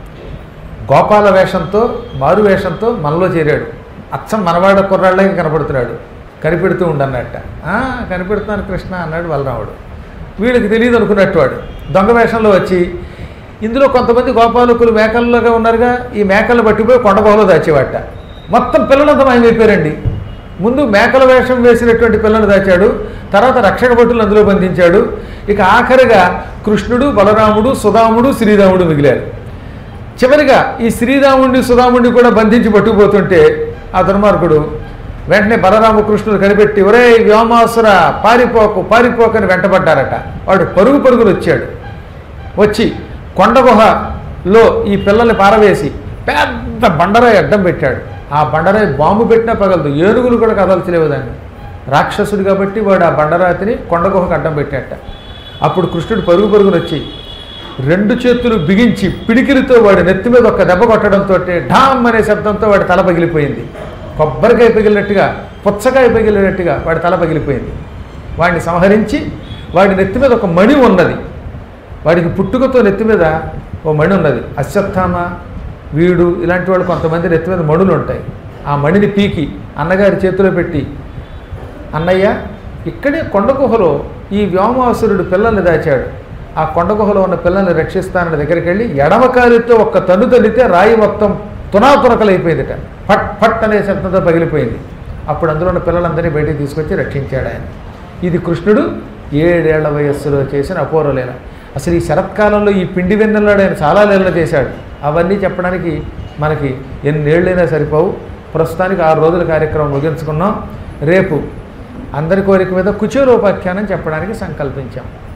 గోపాల వేషంతో మారు వేషంతో మనలో చేరాడు, అచ్చం మనవాడ కుర్రాళ్ళకి కనపడుతున్నాడు, కనిపెడుతూ ఉండన్నట్ట. కనిపెడుతున్నాను కృష్ణ అన్నాడు బలరాముడు. వీడికి తెలియదు అనుకున్నట్టు వాడు దొంగ వేషంలో వచ్చి, ఇందులో కొంతమంది గోపాలకులు మేకల్లోగా ఉన్నారుగా, ఈ మేకలను పట్టిపోయి కొండ గుహలో దాచేవాట. మొత్తం పిల్లలంతా మాయమైపోయారండి. ముందు మేకల వేషం వేసినటువంటి పిల్లలు దాచాడు, తర్వాత రక్షక భటులు అందులో బంధించాడు. ఇక ఆఖరిగా కృష్ణుడు, బలరాముడు, సుధాముడు, శ్రీరాముడు మిగిలారు. చివరిగా ఈ శ్రీరాముడిని సుధాముడిని కూడా బంధించి పట్టుకుపోతుంటే ఆ దుర్మార్గుడు వెంటనే బలరామ కృష్ణుడు కనిపెట్టి, ఒరే వ్యోమాసుర పారిపోకు పారిపోకని వెంటబడ్డారట. వాడు పరుగు పరుగులు వచ్చాడు. వచ్చి కొండగుహలో ఈ పిల్లల్ని పారవేసి పెద్ద బండరాయి అడ్డం పెట్టాడు. ఆ బండరాయి బాంబు పెట్టినా పగలదు, ఏనుగులు కూడా కదల్చలేవు దాన్ని. రాక్షసుడు కాబట్టి వాడు ఆ బండరాతిని కొండగుహకు అడ్డం పెట్టాట. అప్పుడు కృష్ణుడు పరుగు పరుగులు వచ్చి రెండు చేతులు బిగించి పిడికిలితో వాడి నెత్తి మీద ఒక దెబ్బ కొట్టడంతో ఢామ్ అనే శబ్దంతో వాడి తల పగిలిపోయింది. కొబ్బరికాయ పగిలినట్టుగా, పుచ్చకాయ పగిలినట్టుగా వాడి తల పగిలిపోయింది. వాడిని సంహరించి వాడి నెత్తి మీద ఒక మణి ఉన్నది. వాడికి పుట్టుకతో నెత్తి మీద ఓ మణి ఉన్నది. అశ్వత్థామ, వీడు ఇలాంటి వాళ్ళు కొంతమంది నెత్తి మీద మణులు ఉంటాయి. ఆ మణిని పీకి అన్నగారి చేతిలో పెట్టి, అన్నయ్య ఇక్కడే కొండగుహలో ఈ వ్యోమాసురుడు పిల్లల్ని దాచాడు, ఆ కొండగుహలో ఉన్న పిల్లల్ని రక్షిస్తానని దగ్గరికి వెళ్ళి ఎడమకాలితో ఒక్క తన్ను తల్లితే రాయి మొత్తం తునాతునకలైపోయిందిట. ఫట్ ఫట్ అనే శబ్దంతో పగిలిపోయింది. అప్పుడు అందులో ఉన్న పిల్లలందరినీ బయటికి తీసుకొచ్చి రక్షించాడు ఆయన. ఇది కృష్ణుడు ఏడేళ్ల వయస్సులో చేసిన అపూర్వ లీల. అసలు ఈ శరత్కాలంలో ఈ పిండి వెన్నెల్లాడు ఆయన చాలా లీలలు చేశాడు. అవన్నీ చెప్పడానికి మనకి ఎన్నేళ్ళైనా సరిపోవు. ప్రస్తుతానికి ఆరు రోజుల కార్యక్రమం ముగించుకున్నాం. రేపు అందరి కోరిక మీద కుచేలోపాఖ్యానం చెప్పడానికి సంకల్పించాం.